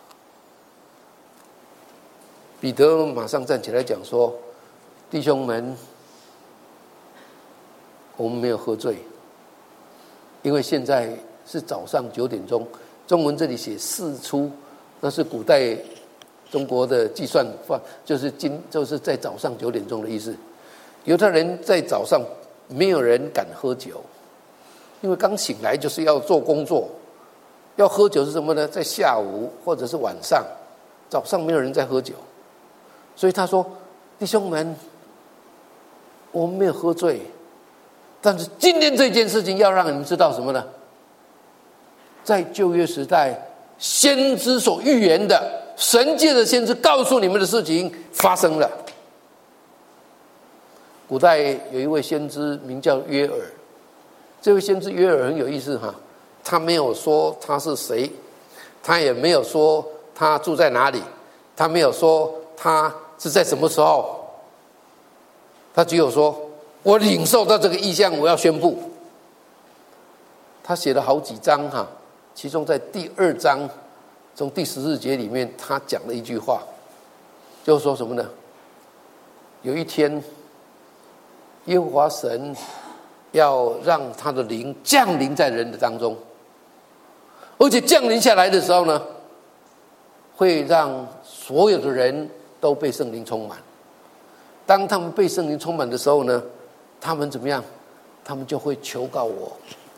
彼得马上站起来讲说，弟兄们，我们没有喝醉，因为现在是早上9点钟，中文这里写巳初，那是古代中国的计算法，就是在早上9点钟的意思。犹太人在早上没有人敢喝酒，因为刚醒来就是要做工作，要喝酒是什么呢？在下午或者是晚上，早上没有人在喝酒。所以他说，弟兄们，我们没有喝醉，但是今天这件事情要让你们知道什么呢？在旧约时代，先知所预言的，神界的先知告诉你们的事情发生了。古代有一位先知名叫约珥，这位先知约珥很有意思哈，他没有说他是谁，他也没有说他住在哪里，他没有说他是在什么时候，他只有说我领受到这个意象，我要宣布。他写了好几章哈，其中在第2章从第14节里面，他讲了一句话，就是说什么呢？有一天，耶和华神要让他的灵降临在人的当中，而且降临下来的时候呢，会让所有的人都被圣灵充满。当他们被圣灵充满的时候呢，他们怎么样？他们就会求告我。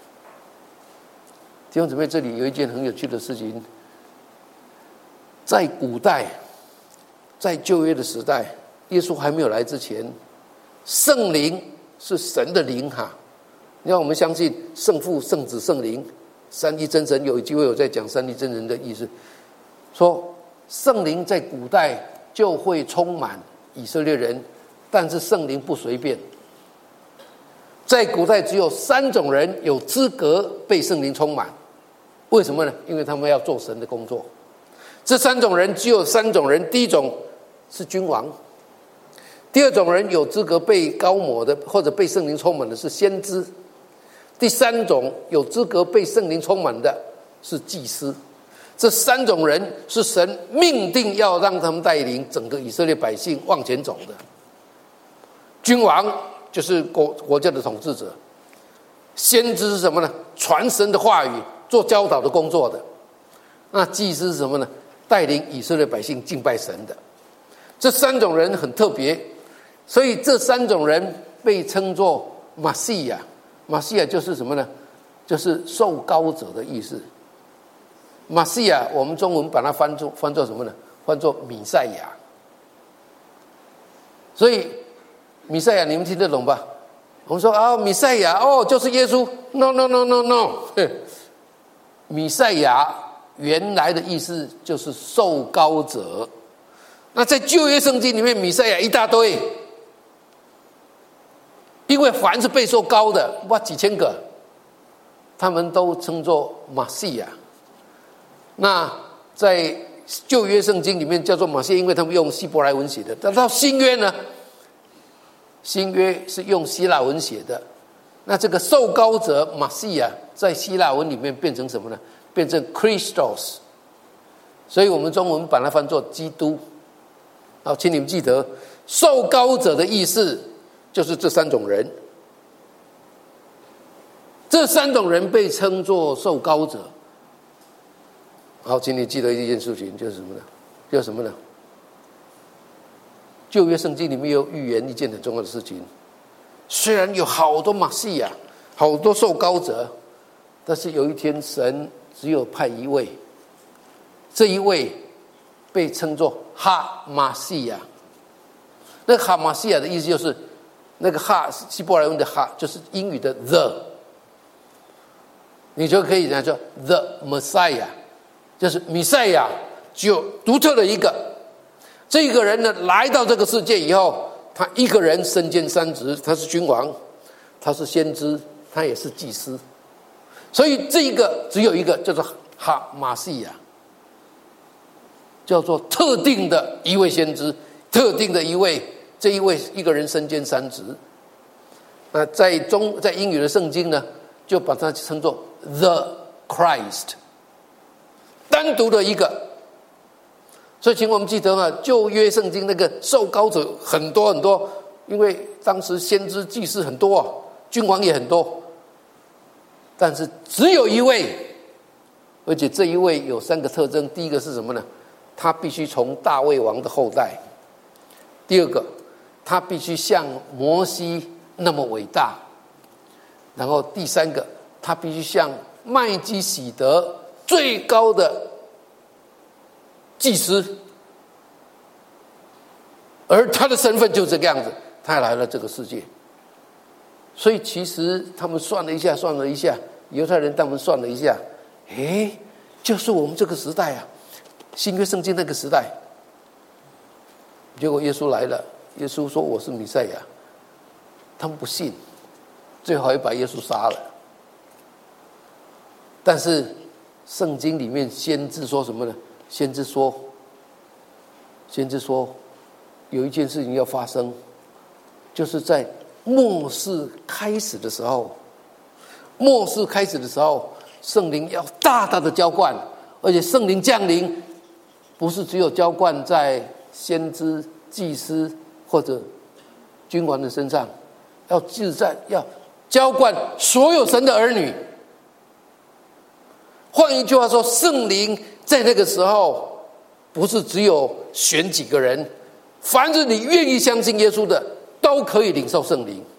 弟兄姊妹，这里有一件很有趣的事情，在古代，在旧约的时代，耶稣还没有来之前，圣灵是神的灵哈。你看，我们相信圣父、圣子、圣灵三一真神，有机会有在讲三一真人的意思，说圣灵在古代就会充满以色列人，但是圣灵不随便。在古代只有3种人有资格被圣灵充满，为什么呢？因为他们要做神的工作。这3种人只有3种人，第一种是君王，第2种人有资格被膏抹的或者被圣灵充满的是先知，第3种有资格被圣灵充满的是祭司。这3种人是神命定要让他们带领整个以色列百姓往前走的。君王就是国家的统治者，先知是什么呢？传神的话语，做教导的工作的。那祭司是什么呢？带领以色列百姓敬拜神的。 这三种人很特别，所以这三种人被称作马西亚。马西亚就是什么呢？就是受膏者的意思。马西亚我们中文把它翻作什么呢？翻作弥赛亚。所以弥赛亚你们听得懂吧？我们说啊，弥赛亚就是耶稣。No， 弥赛亚原来的意思就是受膏者。那在旧约圣经里面，弥赛亚一大堆，因为凡是被受膏的，哇，几千个，他们都称作马西亚。那在旧约圣经里面叫做马西亚，因为他们用希伯来文写的。但到新约呢？新约是用希腊文写的。那这个受膏者马西亚在希腊文里面变成什么呢？变成 Christos， 所以我们中文把它翻作基督。好，请你们记得，受膏者的意思就是这三种人。这三种人被称作受膏者。好，请你记得一件事情，就是什么呢？就是什么呢？旧约圣经里面有预言一件很重要的事情，虽然有好多马西亚，好多受膏者，但是有一天神只有派一位，这一位被称作哈马西亚。那个哈马西亚的意思就是那个哈，希伯来文的哈就是英语的 the， 你就可以讲说 the Messiah， 就是弥赛亚，只有独特的一个。这个人呢，来到这个世界以后，他一个人身兼三职，他是君王，他是先知，他也是祭司。所以这一个只有一个叫做哈马西亚，叫做特定的一位先知，特定的一位，这一位一个人身兼三职。那在英语的圣经呢，就把它称作 The Christ， 单独的一个。所以请我们记得啊，旧约圣经那个受膏者很多很多，因为当时先知祭司很多啊，君王也很多，但是只有一位，而且这一位有三个特征。第一个是什么呢？他必须从大卫王的后代。第二个，他必须像摩西那么伟大。然后第三个，他必须像麦基洗德最高的祭司，而他的身份就这个样子，他来了这个世界。所以其实他们算了一下，犹太人他们算了一下，就是我们这个时代啊，新约圣经那个时代。结果耶稣来了，耶稣说我是弥赛亚，他们不信，最后还把耶稣杀了。但是圣经里面先知说什么呢？先知说有一件事情要发生，就是在末世开始的时候，圣灵要大大的浇灌，而且圣灵降临不是只有浇灌在先知、祭司或者君王的身上，要浇灌所有神的儿女。换一句话说，圣灵在那个时候不是只有选几个人，凡是你愿意相信耶稣的都可以领受圣灵。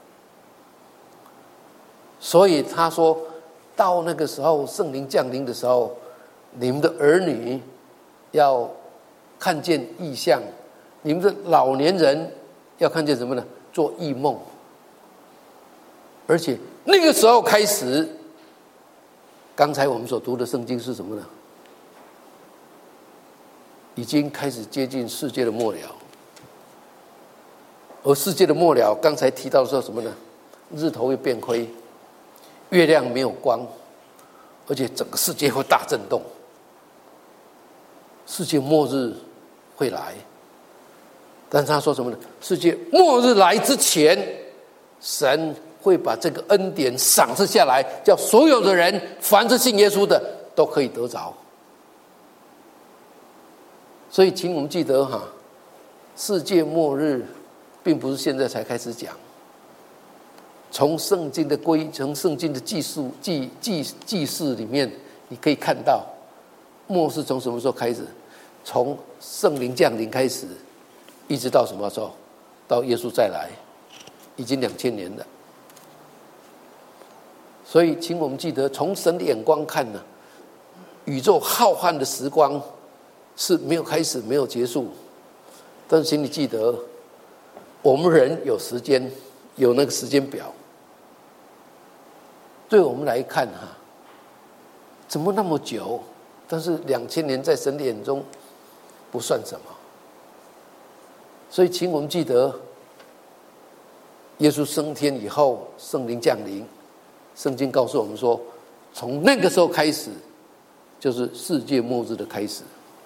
所以他说到那个时候圣灵降临的时候，你们的儿女要看见异象，你们的老年人要看见什么呢？做异梦。而且那个时候开始，刚才我们所读的圣经是什么呢？已经开始接近世界的末了。而世界的末了，刚才提到说什么呢？日头会变灰，月亮没有光，而且整个世界会大震动，世界末日会来。但是他说什么呢？世界末日来之前，神会把这个恩典赏赐下来，叫所有的人，凡是信耶稣的都可以得着。所以请我们记得哈，世界末日并不是现在才开始讲，从圣经的记事里面，你可以看到末世从什么时候开始？从圣灵降临开始， 一直到什么时候？到耶稣再来，已经2000年了。所以，请我们记得，从神的眼光看呢，宇宙浩瀚的时光是没有开始，没有结束。但是，请你记得，我们人有时间，有那个时间表。对我们来看怎么那么久？但是2000年在神的眼中不算什么。所以，请我们记得，耶稣升天以后，圣灵降临。圣经告诉我们说，从那个时候开始，就是世界末日的开始。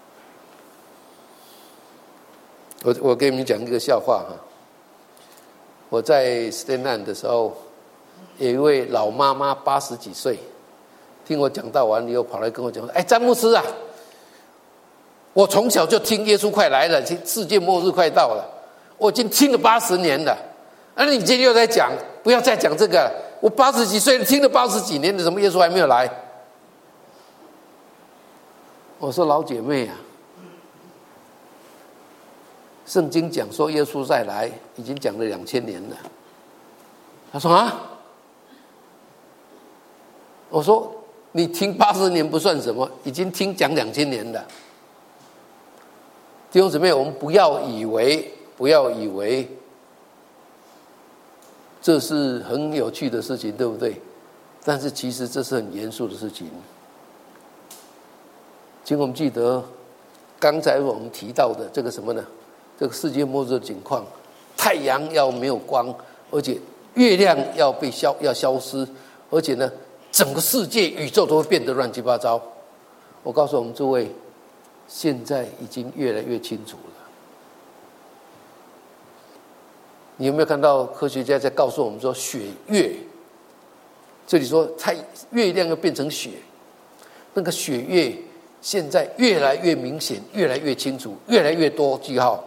我给你们讲一个笑话我在斯坦兰的时候，有一位老妈妈80几岁，听我讲道完以后，跑来跟我讲说：“哎，詹牧师啊，我从小就听耶稣快来了，世界末日快到了，我已经听了80年了。你今天又在讲，不要再讲这个了。我80几岁听了80几年了，怎么耶稣还没有来？”我说：“老姐妹啊，圣经讲说耶稣再来，已经讲了2000年了。”她说：“啊？”我说：“你听80年不算什么，已经听讲2000年了。”弟兄姊妹，我们不要以为这是很有趣的事情，对不对？但是其实这是很严肃的事情。请我们记得，刚才我们提到的这个什么呢？这个世界末日的情况，太阳要没有光，而且月亮要消失，而且呢，整个世界宇宙都会变得乱七八糟。我告诉我们诸位，现在已经越来越清楚了。你有没有看到科学家在告诉我们说，血月，这里说月亮要变成血，那个血月现在越来越明显，越来越清楚，越来越多记号。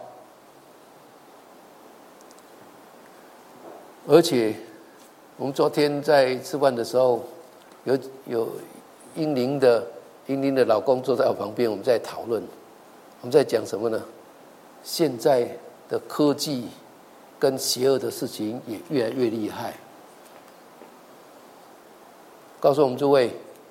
而且我们昨天在吃饭的时候，有英玲的老公坐在我旁边，我们在讨论，我们在讲什么呢？现在的科技跟邪恶的事情也越来越厉害。告诉我们诸位，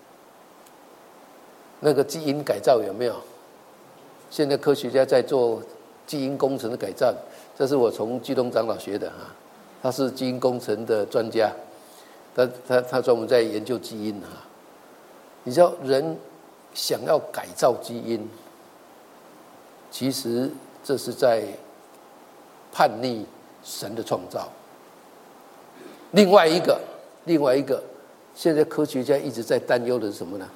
那个基因改造有没有？现在科学家在做基因工程的改造，这是我从基东长老学的他是基因工程的专家，他专门在研究基因你知道人想要改造基因，其实这是在叛逆神的创造。另外一个，现在科学家一直在担忧的是什么呢？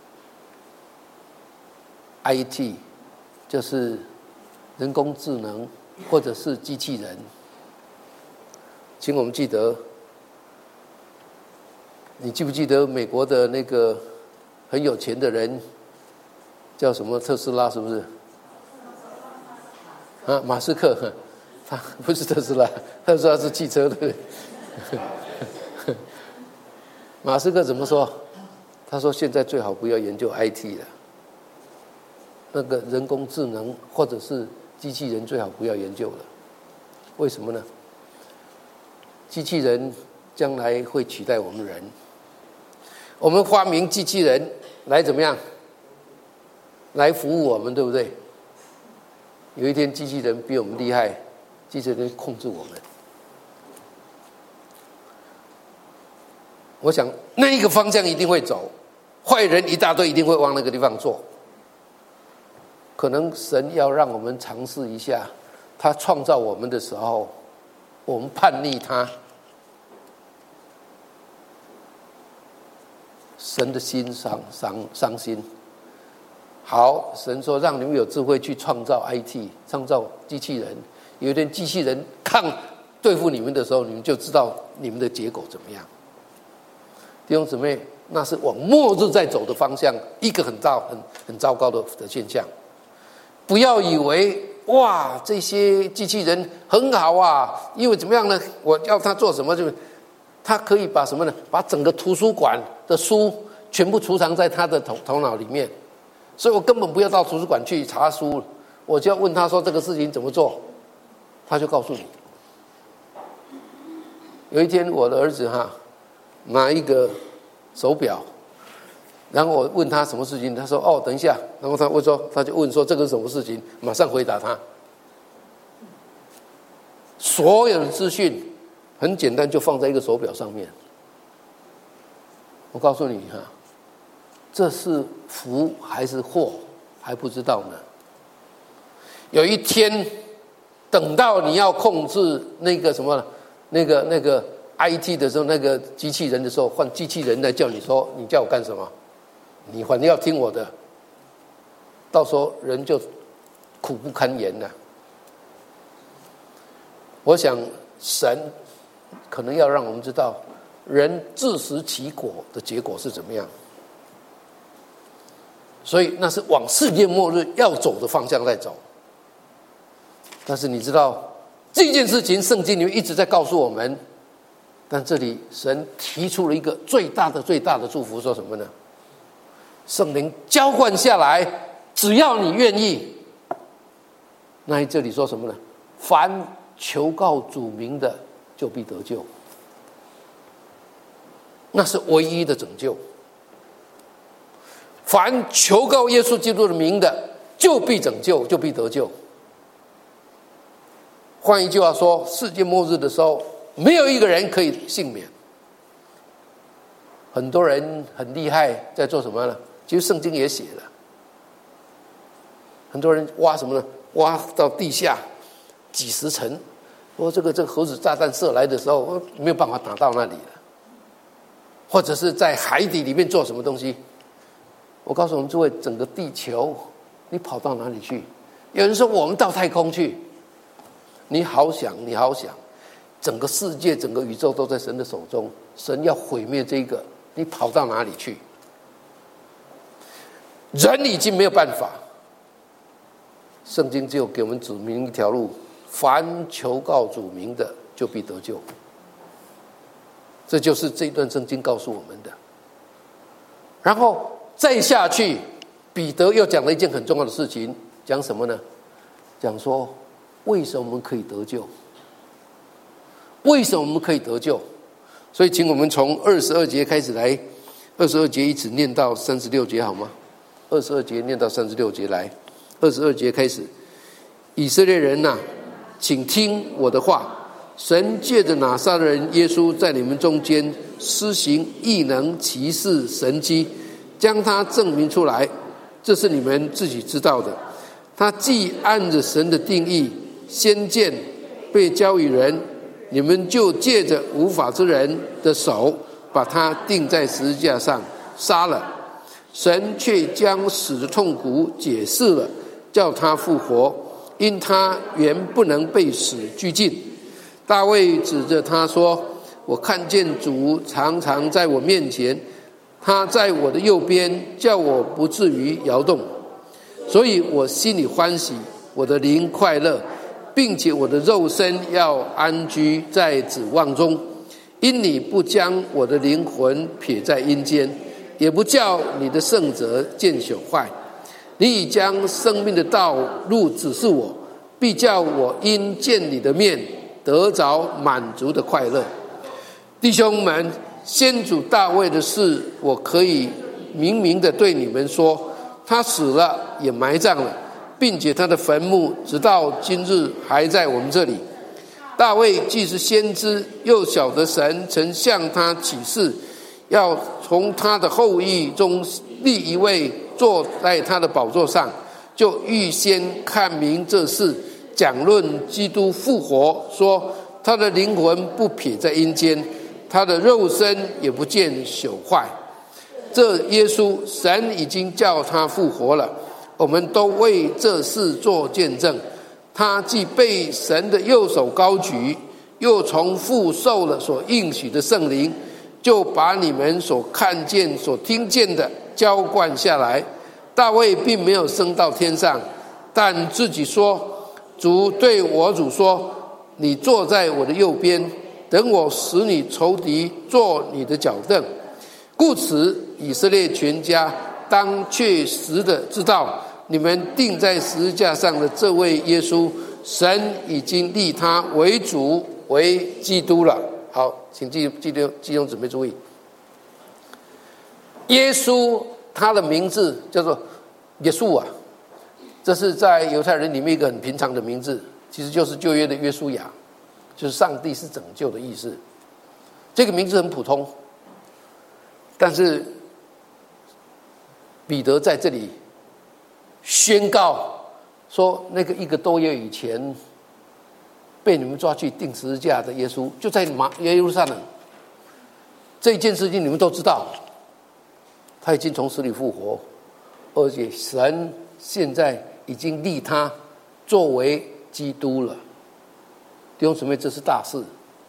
IT 就是人工智能或者是机器人。请我们记得，你记不记得美国的那个很有钱的人叫什么？特斯拉是不是？马斯克，他不是特斯拉，特斯拉是汽车的。马斯克怎么说？他说现在最好不要研究 IT 了，那个人工智能或者是机器人最好不要研究了。为什么呢？机器人将来会取代我们人。我们发明机器人来怎么样？来服务我们，对不对？有一天机器人比我们厉害，机器人控制我们。我想那一个方向一定会走，坏人一大堆，一定会往那个地方做。可能神要让我们尝试一下，他创造我们的时候，我们叛逆他，神的心伤心。好，神说让你们有智慧去创造 IT， 创造机器人。有一天机器人对付你们的时候，你们就知道你们的结果怎么样。弟兄姊妹，那是往末日在走的方向，一个很糟糕的现象。不要以为哇，这些机器人很好啊，因为怎么样呢？我要他做什么，就他可以把什么呢？把整个图书馆的书全部储藏在他的头脑里面，所以我根本不要到图书馆去查书，我就要问他说这个事情怎么做。 他就告诉你。有一天我的儿子拿一个手表，然后我问他什么事情，他说哦等一下，然后他就问说这个是什么事情，马上回答他。所有的资讯很简单，就放在一个手表上面。我告诉你这是福还是祸还不知道呢。有一天等到你要控制那个什么那个 IT 的时候，那个机器人的时候，换机器人来叫你说你叫我干什么，你反正要听我的，到时候人就苦不堪言了。我想神可能要让我们知道人自食其果的结果是怎么样，所以那是往世界末日要走的方向在走。但是你知道这件事情圣经里面一直在告诉我们，但这里神提出了一个最大的祝福，说什么呢？圣灵浇灌下来，只要你愿意。那这里说什么呢？凡求告主名的就必得救，那是唯一的拯救。凡求告耶稣基督的名的就必拯救，就必得救。换一句话说，世界末日的时候没有一个人可以幸免。很多人很厉害，在做什么呢？其实圣经也写了，很多人挖什么呢？挖到地下几十层，说这个核子炸弹射来的时候没有办法打到那里了，或者是在海底里面做什么东西。我告诉我们诸位，整个地球你跑到哪里去？有人说我们到太空去，你好想，整个世界整个宇宙都在神的手中，神要毁灭这个，你跑到哪里去？人已经没有办法，圣经只有给我们指明一条路，凡求告主名的就必得救。这就是这一段圣经告诉我们的。然后再下去，彼得又讲了一件很重要的事情，讲什么呢？讲说为什么我们可以得救？为什么我们可以得救？所以请我们从22节开始来，22节一直念到36节好吗？22节念到36节来，22节开始。以色列人啊，请听我的话，神借着拿撒勒人耶稣在你们中间施行异能奇事神迹，将他证明出来，这是你们自己知道的。他既按着神的定义先见被交与人，你们就借着无法之人的手把他钉在十字架上杀了。神却将死的痛苦解释了，叫他复活，因他原不能被死拘禁。大卫指着他说，我看见主常常在我面前，他在我的右边，叫我不至于摇动。所以我心里欢喜，我的灵快乐，并且我的肉身要安居在指望中。因你不将我的灵魂撇在阴间，也不叫你的圣者见朽坏。你已将生命的道路指示我，必叫我因见你的面得着满足的快乐。弟兄们，先祖大卫的事，我可以明明的对你们说，他死了也埋葬了，并且他的坟墓直到今日还在我们这里。大卫既是先知，又晓得神曾向他启示，要从他的后裔中立一位坐在他的宝座上，就预先看明这事，讲论基督复活，说他的灵魂不撇在阴间，他的肉身也不见朽坏。这耶稣神已经叫他复活了，我们都为这事做见证。他既被神的右手高举，又从父受了所应许的圣灵，就把你们所看见所听见的浇灌下来。大卫并没有升到天上，但自己说，主对我主说，你坐在我的右边，等我使你仇敌做你的脚凳。故此以色列全家当确实的知道，你们钉在十字架上的这位耶稣， 神已经立他为主为基督了。好，请弟兄姊妹注意，耶稣他的名字叫做耶稣啊，这是在犹太人里面一个很平常的名字，其实就是旧约的约书亚，就是上帝是拯救的意思。这个名字很普通，但是彼得在这里宣告说，那个1个多月以前被你们抓去钉十字架的耶稣，就在耶路撒冷。这一件事情你们都知道，他已经从死里复活，而且神现在已经立他作为基督了。弟兄姊妹，这是大事，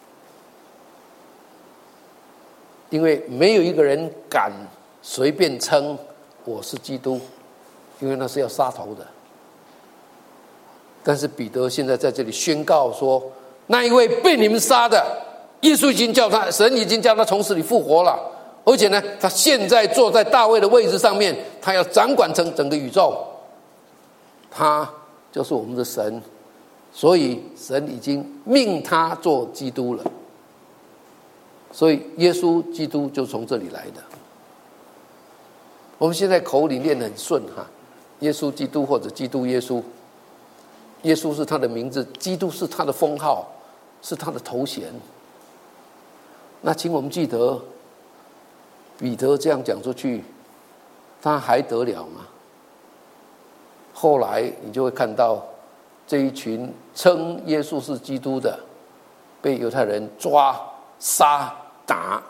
因为没有一个人敢随便称我是基督，因为那是要杀头的。但是彼得现在在这里宣告说，那一位被你们杀的耶稣神已经叫他从死里复活了，而且呢，他现在坐在大卫的位置上面，他要掌管整个宇宙，他就是我们的神，所以神已经命他做基督了。所以耶稣基督就从这里来的。我们现在口里念得很顺哈，耶稣基督或者基督耶稣，耶稣是他的名字，基督是他的封号，是他的头衔。那请我们记得，彼得这样讲出去，他还得了吗？后来你就会看到这一群称耶稣是基督的，被犹太人抓、杀、打，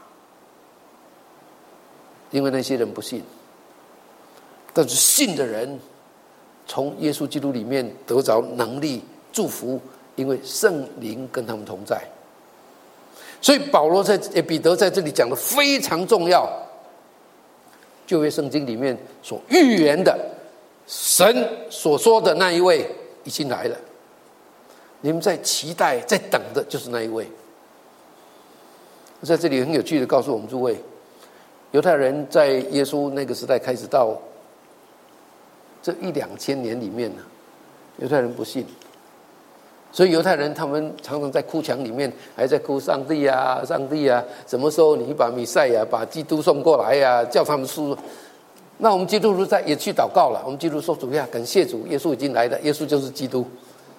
因为那些人不信。但是信的人从耶稣基督里面得着能力、祝福，因为圣灵跟他们同在。所以彼得在这里讲的非常重要，旧约圣经里面所预言的神所说的那一位已经来了，你们在期待在等的就是那一位。在这里很有趣的告诉我们诸位，犹太人在耶稣那个时代开始到这1-2千年里面呢，犹太人不信，所以犹太人他们常常在哭墙里面还在哭，上帝啊上帝啊，什么时候你把弥赛亚把基督送过来啊，叫他们输。那我们基督徒也去祷告了，我们基督徒说，主呀，感谢主，耶稣已经来了，耶稣就是基督。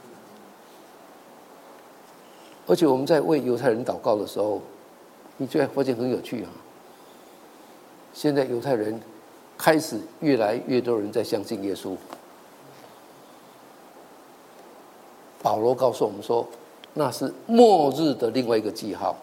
而且我们在为犹太人祷告的时候，你就会发现很有趣啊，现在犹太人开始越来越多人在相信耶稣。保罗告诉我们说，那是末日的另外一个记号。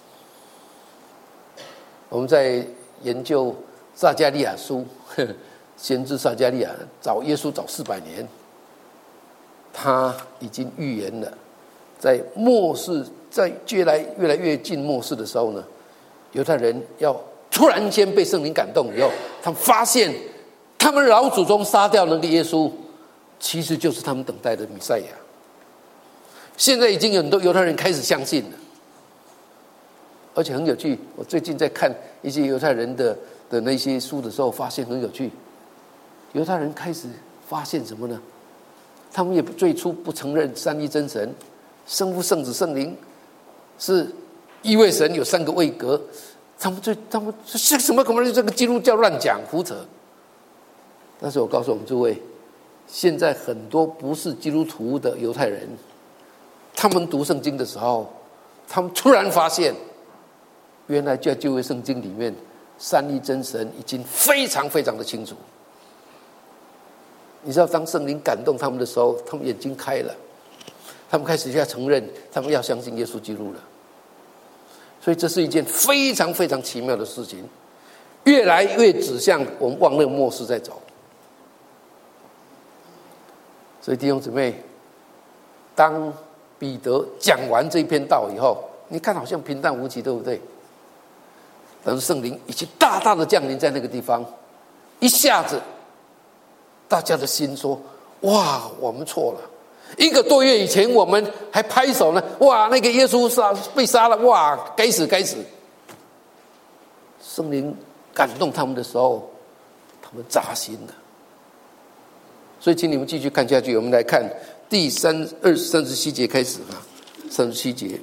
我们在研究撒迦利亚书，先知撒迦利亚找耶稣找400年，他已经预言了，在末世，在越来越近末世的时候呢，犹太人要突然间被圣灵感动以后，他们发现他们老祖宗杀掉那个耶稣，其实就是他们等待的弥赛亚。现在已经有很多犹太人开始相信了，而且很有趣。我最近在看一些犹太人的那些书的时候，发现很有趣。犹太人开始发现什么呢？他们也最初不承认三一真神，圣父、圣子、圣灵是一位神，有3个位格。他们说什么？可能这个基督教乱讲胡扯。但是我告诉我们诸位，现在很多不是基督徒的犹太人，他们读圣经的时候，他们突然发现，原来在旧约圣经里面，三一真神已经非常非常的清楚。你知道，当圣灵感动他们的时候，他们眼睛开了，他们开始要承认，他们要相信耶稣基督了。所以这是一件非常非常奇妙的事情，越来越指向我们往那个末世在走。所以弟兄姊妹，当彼得讲完这篇道以后，你看好像平淡无奇，对不对？但是圣灵已经大大的降临在那个地方，一下子大家的心说，哇，我们错了。1个多月以前我们还拍手呢，哇，那个耶稣被杀了，哇，该死该死。圣灵感动他们的时候，他们扎心了。所以请你们继续看下去，我们来看第37节开始啊，37节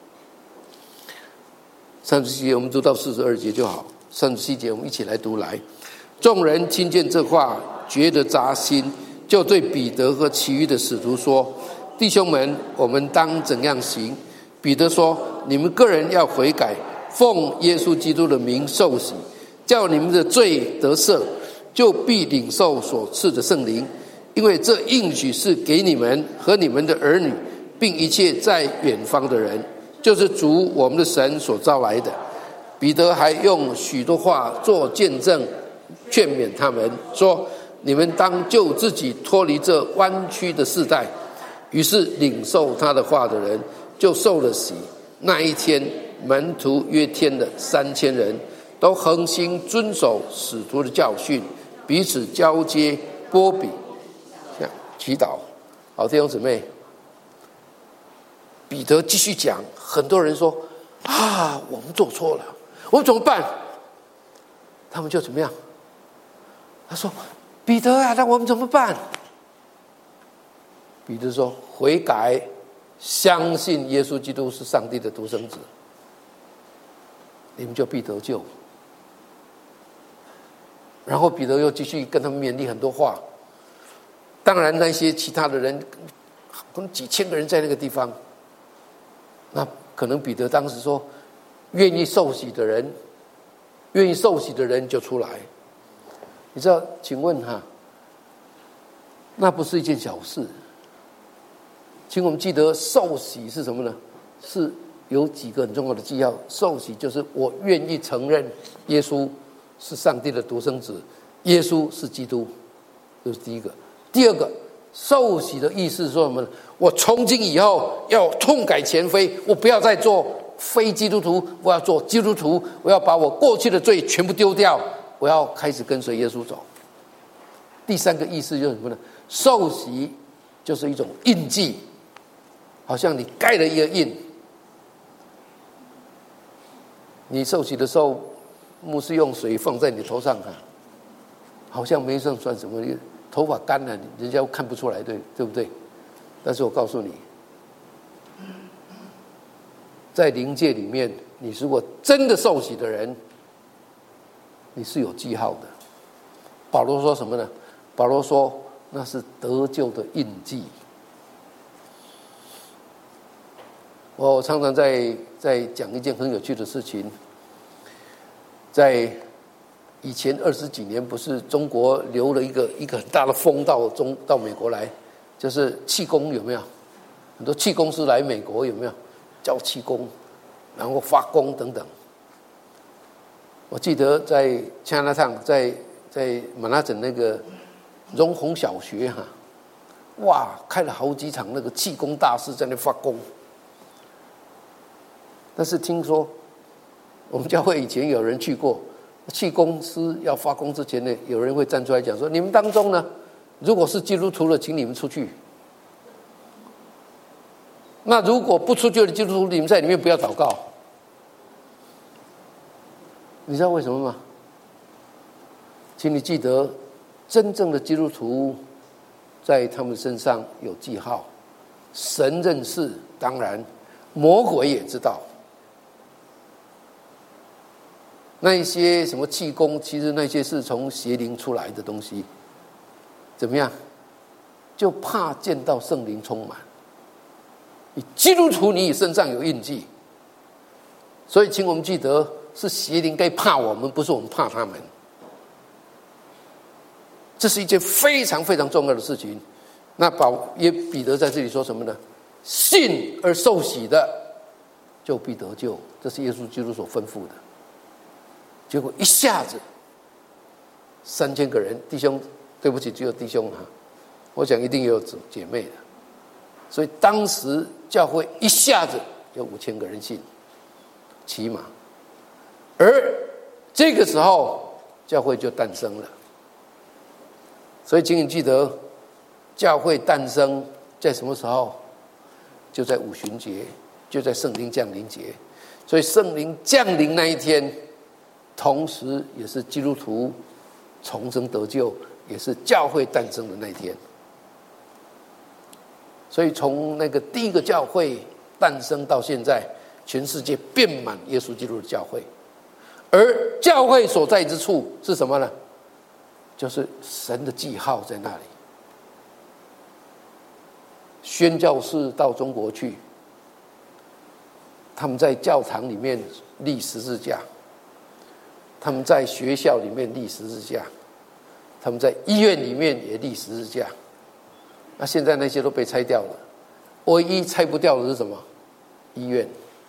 我们读到42节就好。37节我们一起来读来。众人听见这话，觉得扎心，就对彼得和其余的使徒说：弟兄们，我们当怎样行？彼得说：你们个人要悔改，奉耶稣基督的名受洗，叫你们的罪得赦，就必领受所赐的圣灵。因为这应许是给你们和你们的儿女，并一切在远方的人，就是主我们的神所招来的。彼得还用许多话做见证，劝勉他们说：你们当救自己脱离这弯曲的世代。于是领受他的话的人就受了洗。那一天，门徒约添了3000人，都恒心遵守使徒的教训，彼此交接波比，祈祷。好，弟兄姊妹，彼得继续讲。很多人说啊，我们做错了，我们怎么办？他们就怎么样？他说：彼得啊，那我们怎么办？彼得说：悔改，相信耶稣基督是上帝的独生子，你们就必得救。然后彼得又继续跟他们勉励很多话。当然那些其他的人，可能几千个人在那个地方，那可能彼得当时说，愿意受洗的人就出来。你知道，请问哈，那不是一件小事。请我们记得，受洗是什么呢？是有几个很重要的记号。受洗就是我愿意承认耶稣是上帝的独生子，耶稣是基督，这是第一个。第二个，受洗的意思是说什么呢？我从今以后要痛改前非，我不要再做非基督徒，我要做基督徒，我要把我过去的罪全部丢掉，我要开始跟随耶稣走。第三个意思就是什么呢？受洗就是一种印记，好像你盖了一个印。你受洗的时候，牧师用水放在你头上哈，好像没算什么，头发干了，人家看不出来，对不对？但是我告诉你，在灵界里面，你如果真的受洗的人，你是有记号的。保罗说什么呢？保罗说那是得救的印记。我常常在讲一件很有趣的事情。在以前20几年，不是中国留了一个很大的风到美国来，就是气功，有没有？很多气功师来美国，有没有教气功，然后发功等等。我记得在加拿大，在曼哈顿那个荣宏小学哈，哇，开了好几场那个气功大师在那发功。但是听说我们教会以前有人去过，气功师要发功之前呢，有人会站出来讲说：你们当中呢，如果是基督徒了，请你们出去。那如果不出去的基督徒，你们在里面不要祷告。你知道为什么吗？请你记得，真正的基督徒在他们身上有记号，神认识，当然魔鬼也知道。那一些什么气功，其实那些是从邪灵出来的东西。怎么样？就怕见到圣灵充满。你基督徒，你身上有印记，所以请我们记得，是邪灵该怕我们，不是我们怕他们。这是一件非常非常重要的事情。那彼得在这里说什么呢？信而受洗的，就必得救。这是耶稣基督所吩咐的。结果一下子3000个人，弟兄，对不起，只有弟兄哈，我想一定也有姐妹的。所以当时教会一下子有5000个人信，起码。而这个时候教会就诞生了。所以请你记得，教会诞生在什么时候？就在五旬节，就在圣灵降临节。所以圣灵降临那一天，同时也是基督徒重生得救，也是教会诞生的那一天。 所以从那个第一个教会诞生到现在，全世界遍满耶稣基督的教会。而教会所在之处是什么呢？就是神的记号在那里。宣教士到中国去，他们在教堂里面立十字架，他们在学校里面立十字架，他们在医院里面也立十字架。那现在那些都被拆掉了，唯一拆不掉的是什么？医院。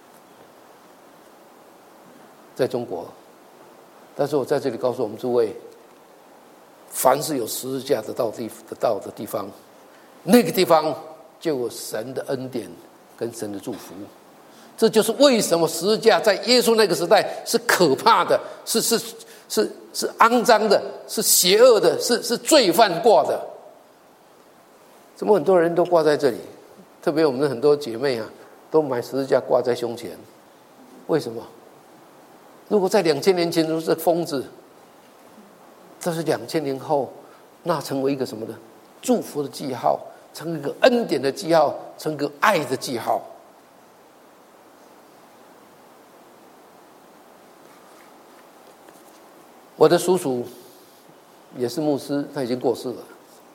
在中国，但是我在这里告诉我们诸位，凡是有十字架得到的地方，那个地方就有神的恩典跟神的祝福。这就是为什么十字架在耶稣那个时代是可怕的，是肮脏的，是邪恶的，是罪犯挂的。怎么很多人都挂在这里？特别我们的很多姐妹啊，都买十字架挂在胸前，为什么？如果在2000年前都是疯子，但是2000年后，那成为一个什么呢？祝福的记号，成为一个恩典的记号，成为一个爱的记号。我的叔叔也是牧师，他已经过世了。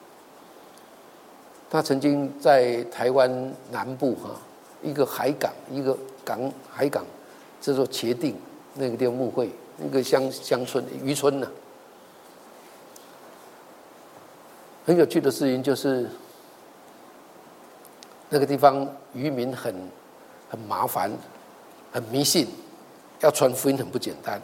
他曾经在台湾南部一个海港，海港叫做茄定。那个地方牧会，那个乡村渔村呢，很有趣的事情就是，那个地方渔民很麻烦，很迷信，要传福音很不简单。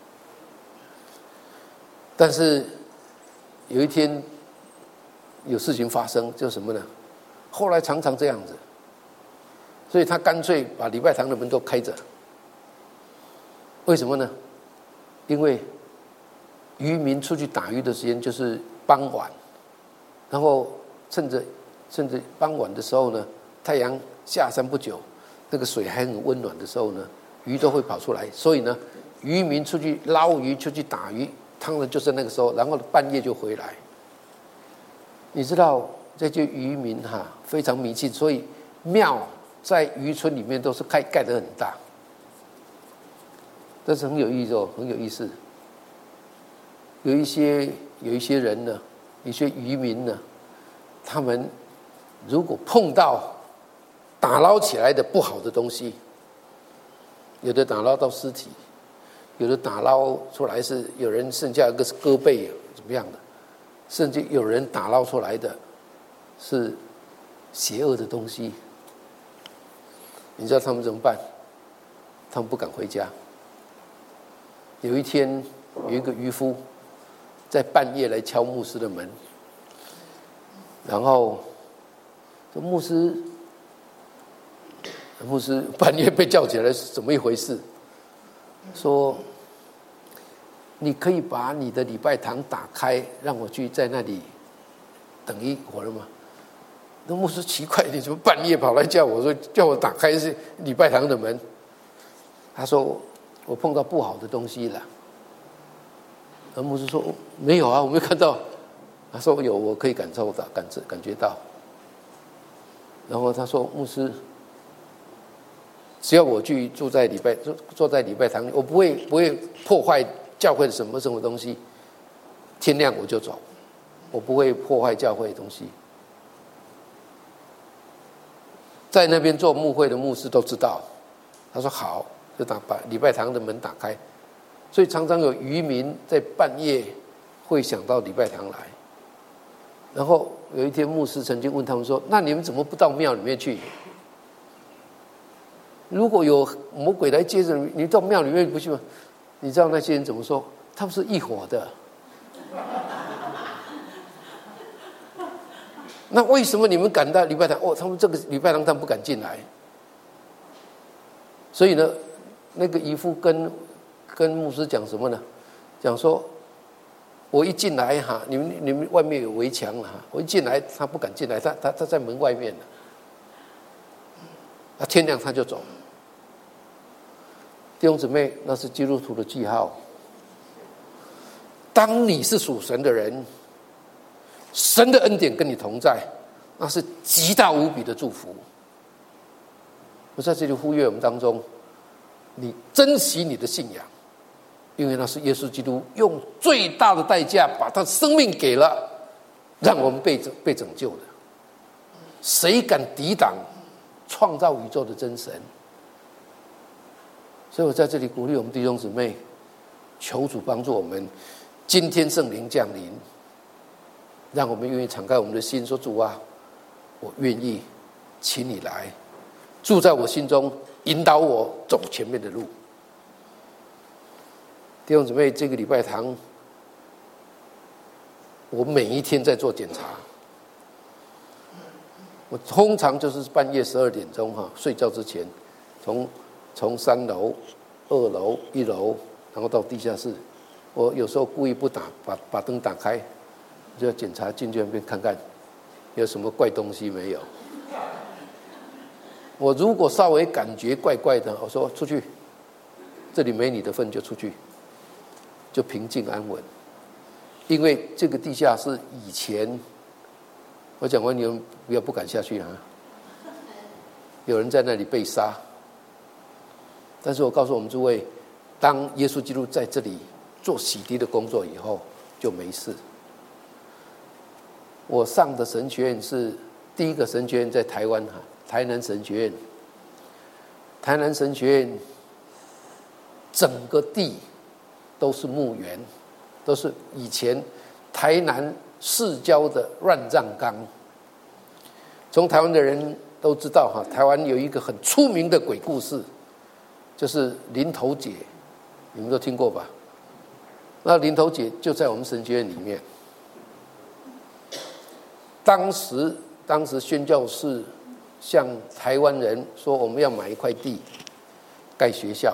但是有一天有事情发生，就是什么呢？后来常常这样子，所以他干脆把礼拜堂的门都开着。为什么呢？因为渔民出去打鱼的时间就是傍晚，然后趁着傍晚的时候呢，太阳下山不久，那个水还很温暖的时候呢，鱼都会跑出来。所以呢，渔民出去捞鱼、出去打鱼，当然就是那个时候，然后半夜就回来。你知道这些渔民非常迷信，所以庙在渔村里面都是盖得很大。但是很有意思哦，很有意思。有一些人呢，一些渔民呢，他们如果碰到打捞起来的不好的东西，有的打捞到尸体，有的打捞出来是有人剩下一个是胳膊怎么样的，甚至有人打捞出来的是邪恶的东西，你知道他们怎么办？他们不敢回家。有一天，有一个渔夫在半夜来敲牧师的门，然后说：“牧师半夜被叫起来是怎么一回事？”说：“你可以把你的礼拜堂打开，让我去在那里等一会儿吗？”那牧师奇怪：“你怎么半夜跑来叫我说叫我打开是礼拜堂的门？”他说：“我碰到不好的东西了。”而牧师说：“没有啊，我没有看到。”他说：“有，我可以感受到，感觉到。”然后他说：“牧师，只要我去坐在礼拜堂里，我不会破坏教会的什么东西。天亮我就走，我不会破坏教会的东西。”在那边做牧会的牧师都知道。他说：“好。”就把礼拜堂的门打开，所以常常有渔民在半夜会想到礼拜堂来。然后有一天牧师曾经问他们说：“那你们怎么不到庙里面去？如果有魔鬼来接着你到庙里面不去吗？”你知道那些人怎么说？他们是一伙的。那为什么你们敢到礼拜堂？他们这个礼拜堂他们不敢进来。所以呢，那个渔夫跟牧师讲什么呢？讲说，我一进来你们外面有围墙我一进来他不敢进来，他在门外面天亮他就走。弟兄姊妹，那是基督徒的记号。当你是属神的人，神的恩典跟你同在， 那是极大无比的祝福。我在这里呼吁我们当中，你珍惜你的信仰，因为那是耶稣基督用最大的代价把他生命给了，让我们被拯救的。谁敢抵挡创造宇宙的真神？所以我在这里鼓励我们弟兄姊妹，求主帮助我们，今天圣灵降临，让我们愿意敞开我们的心，说主啊，我愿意，请你来住在我心中，引导我走前面的路。弟兄姊妹，这个礼拜堂我每一天在做检查，我通常就是半夜12点钟睡觉之前，从3楼、2楼、1楼，然后到地下室。我有时候故意不把灯打开，就要检查进去那边看看有什么怪东西没有。我如果稍微感觉怪怪的，我说出去，这里没你的份就出去，就平静安稳。因为这个地下室以前，我讲完你们不敢下去啊，有人在那里被杀。但是我告诉我们诸位，当耶稣基督在这里做洗涤的工作以后，就没事。我上的神学院是第一个神学院在台湾，台南神学院。台南神学院整个地都是墓园，都是以前台南市郊的乱葬岗。从台湾的人都知道台湾有一个很出名的鬼故事，就是林头姐，你们都听过吧？那林头姐就在我们神学院里面。当时宣教士向台湾人说，我们要买一块地盖学校。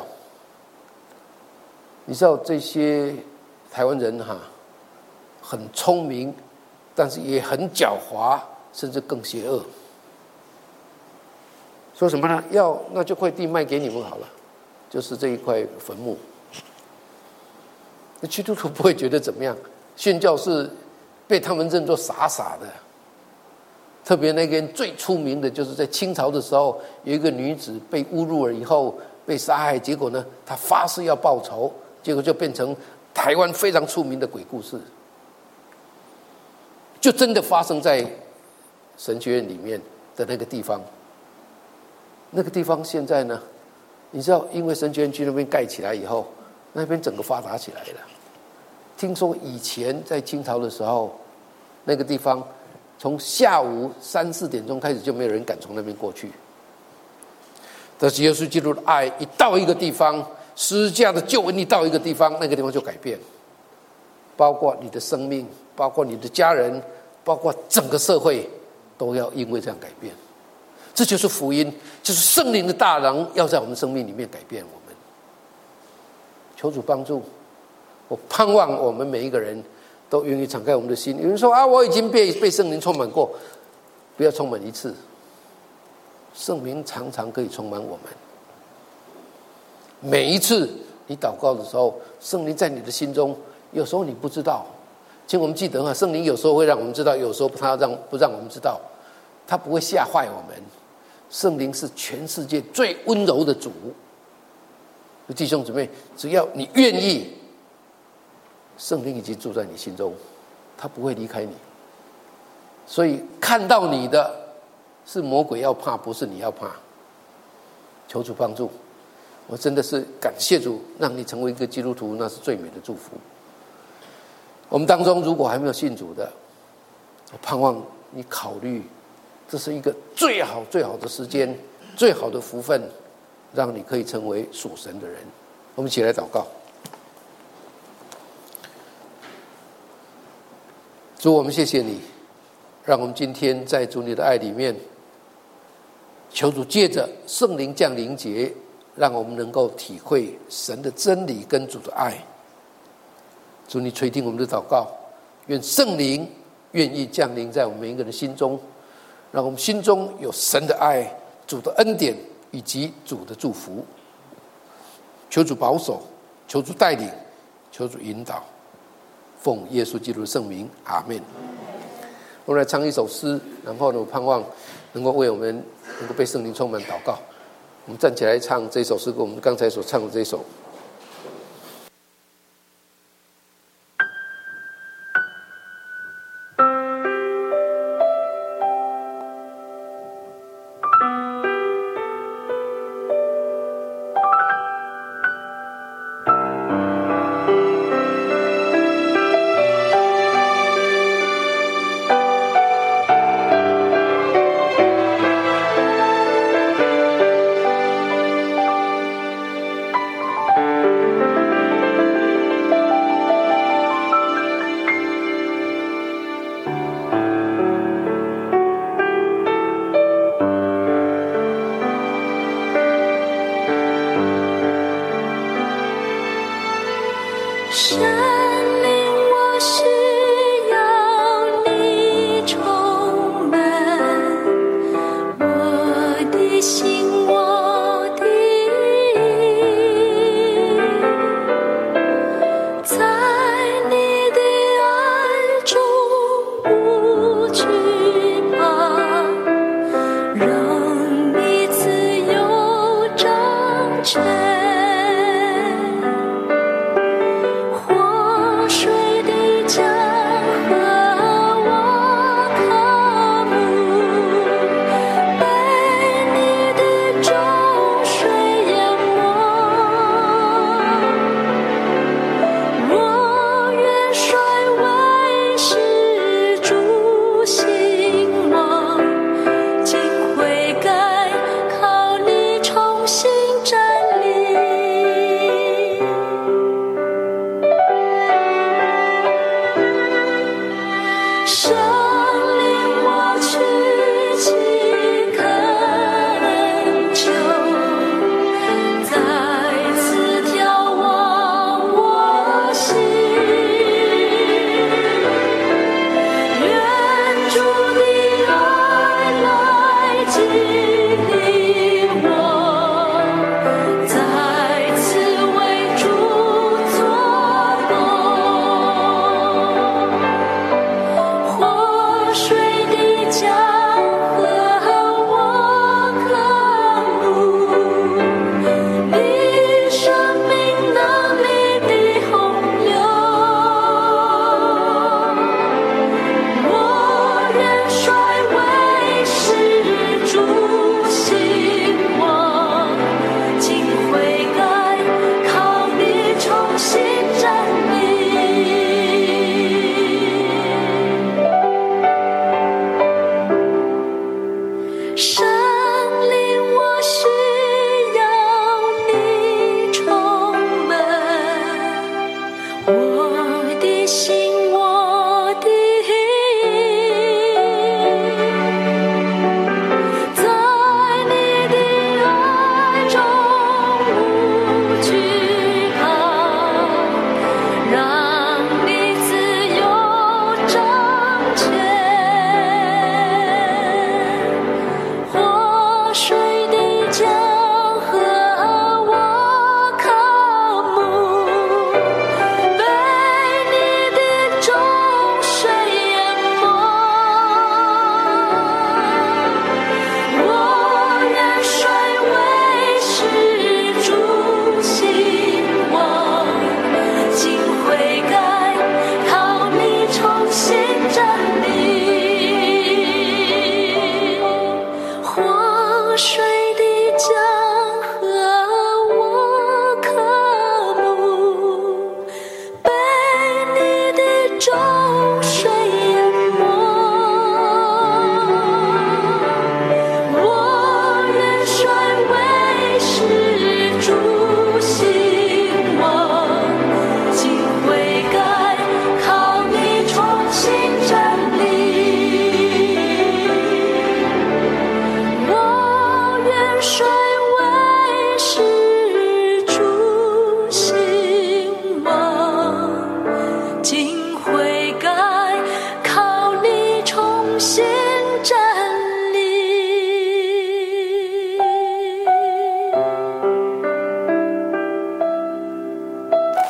你知道这些台湾人很聪明，但是也很狡猾，甚至更邪恶。说什么呢？那这块地卖给你们好了，就是这一块坟墓。那基督徒不会觉得怎么样，宣教士被他们认作傻傻的。特别那个人最出名的就是在清朝的时候，有一个女子被侮辱了以后被杀害，结果呢，她发誓要报仇，结果就变成台湾非常出名的鬼故事，就真的发生在神学院里面的那个地方。那个地方现在呢，你知道，因为神学院区那边盖起来以后，那边整个发达起来了。听说以前在清朝的时候，那个地方从下午3、4点钟开始就没有人敢从那边过去。但是耶稣基督的爱一到一个地方，十字架的救恩一到一个地方，那个地方就改变，包括你的生命，包括你的家人，包括整个社会，都要因为这样改变。这就是福音，就是圣灵的大能要在我们生命里面改变我们。求主帮助，我盼望我们每一个人都愿意敞开我们的心。有人说我已经被圣灵充满过，不要充满一次，圣灵常常可以充满我们。每一次你祷告的时候，圣灵在你的心中，有时候你不知道，请我们记得圣灵有时候会让我们知道，有时候他不让我们知道，他不会吓坏我们。圣灵是全世界最温柔的主，弟兄姊妹，只要你愿意，圣灵已经住在你心中，他不会离开你。所以看到你的是魔鬼要怕，不是你要怕。求主帮助，我真的是感谢主，让你成为一个基督徒，那是最美的祝福。我们当中如果还没有信主的，我盼望你考虑，这是一个最好的时间，最好的福分，让你可以成为属神的人。我们一起来祷告。主，我们谢谢你，让我们今天在主你的爱里面，求主借着圣灵降临节，让我们能够体会神的真理跟主的爱。主，你垂听我们的祷告，愿圣灵愿意降临在我们每一个人心中，让我们心中有神的爱、主的恩典以及主的祝福。求主保守，求主带领，求主引导，奉耶稣基督的圣名，阿们。 我们来唱一首诗，然后呢，我盼望能够为我们能够被圣灵充满祷告。我们站起来唱这首诗歌，我们刚才所唱的这首。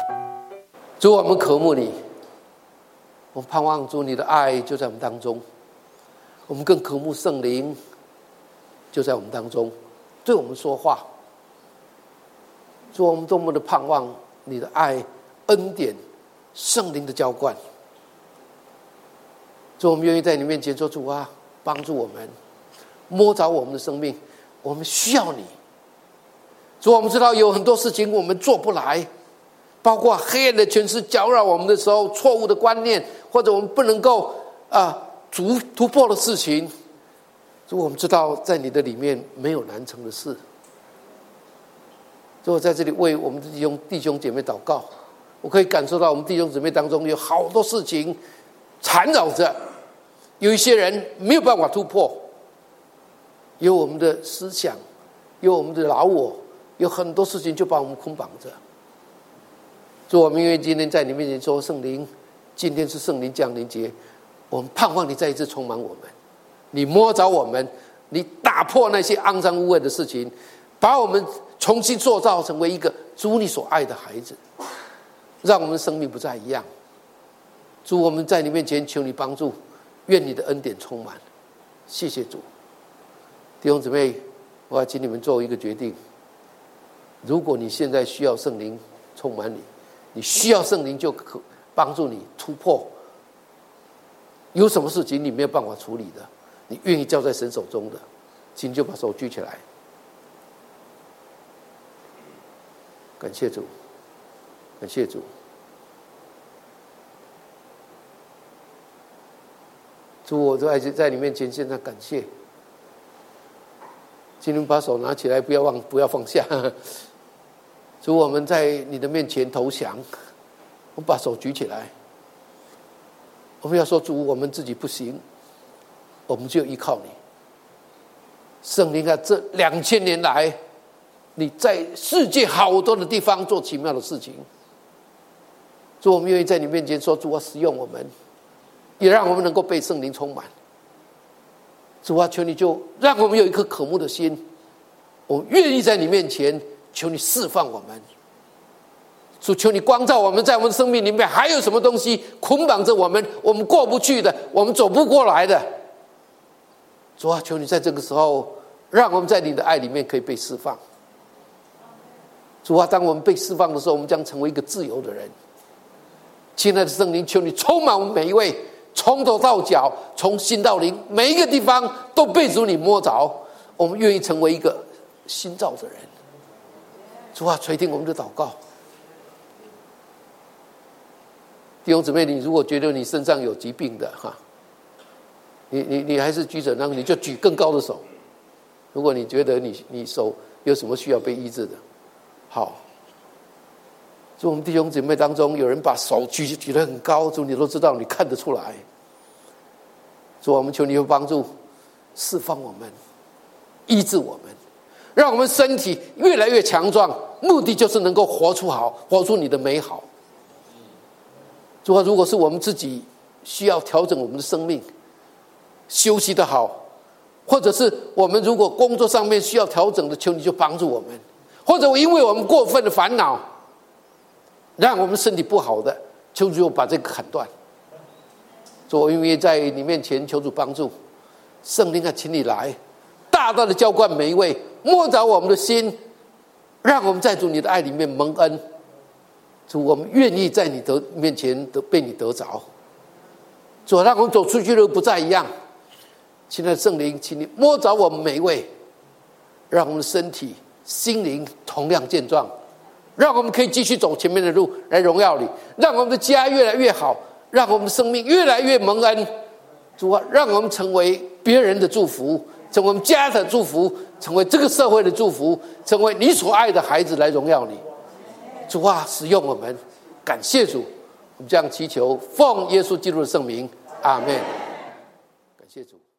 主，我们渴慕你，我盼望主你的爱就在我们当中。 我们更渴慕圣灵就在我们当中对我们说话。主，我们多么的盼望你的爱、恩典、圣灵的浇灌。主，我们愿意在你面前说，主啊，帮助我们摸着我们的生命，我们需要你。主，我们知道有很多事情我们做不来，包括黑暗的权势搅扰我们的时候，错误的观念，或者我们不能够突破的事情。主，我们知道在你的里面没有难成的事。主，我在这里为我们的弟兄姐妹祷告，我可以感受到我们弟兄姊妹当中有好多事情缠绕着，有一些人没有办法突破，有我们的思想，有我们的老我，有很多事情就把我们捆绑着。主，我们因为今天在你面前说，圣灵，今天是圣灵降临节，我们盼望你再一次充满我们，你摸着我们，你打破那些肮脏污秽的事情，把我们重新塑造成为一个主你所爱的孩子，让我们的生命不再一样。主，我们在你面前求你帮助，愿你的恩典充满。谢谢主。弟兄姊妹，我要请你们做一个决定，如果你现在需要圣灵充满你，你需要圣灵就可帮助你突破，有什么事情你没有办法处理的，你愿意交在神手中的，请就把手举起来。感谢主，感谢主。主，我在你面前现在感谢，请你们把手拿起来，不要放下。主，我们在你的面前投降，我们把手举起来，我们要说，主，我们自己不行，我们就依靠你。圣灵啊，这2000年来，你在世界好多的地方做奇妙的事情。主，我们愿意在你面前说，主啊，使用我们，也让我们能够被圣灵充满。主啊，求你就让我们有一颗渴慕的心，我们愿意在你面前，求你释放我们。主，求你光照我们，在我们生命里面还有什么东西捆绑着我们，我们过不去的，我们走不过来的。主啊，求你在这个时候，让我们在你的爱里面可以被释放。主啊，当我们被释放的时候，我们将成为一个自由的人。亲爱的圣灵，求你充满我们每一位，从头到脚，从心到灵，每一个地方都被主你摸着，我们愿意成为一个新造的人。主啊，垂听我们的祷告。弟兄姊妹，你如果觉得你身上有疾病的你还是举手，那你就举更高的手。如果你觉得你手有什么需要被医治的，好。主，我们弟兄姊妹当中有人把手举得很高，主，你都知道，你看得出来。主，我们求你有帮助，释放我们，医治我们，让我们身体越来越强壮，目的就是能够活出你的美好。主啊，如果是我们自己需要调整我们的生命，休息得好，或者是我们如果工作上面需要调整的，求你就帮助我们。或者因为我们过分的烦恼，让我们身体不好的，求主把这个砍断。主，因为在你面前求主帮助，圣灵啊，请你来大大的浇灌每一位，摸着我们的心，让我们在主你的爱里面蒙恩。主，我们愿意在你的面前被你得着。主，让我们走出去的不再一样。亲爱的圣灵，请你摸着我们每一位，让我们的身体心灵同样健壮，让我们可以继续走前面的路来荣耀你，让我们的家越来越好，让我们的生命越来越蒙恩。主啊，让我们成为别人的祝福，成为我们家的祝福，成为这个社会的祝福，成为你所爱的孩子来荣耀你。主啊，使用我们，感谢主，我们这样祈求，奉耶稣基督的圣名，阿们。感谢主。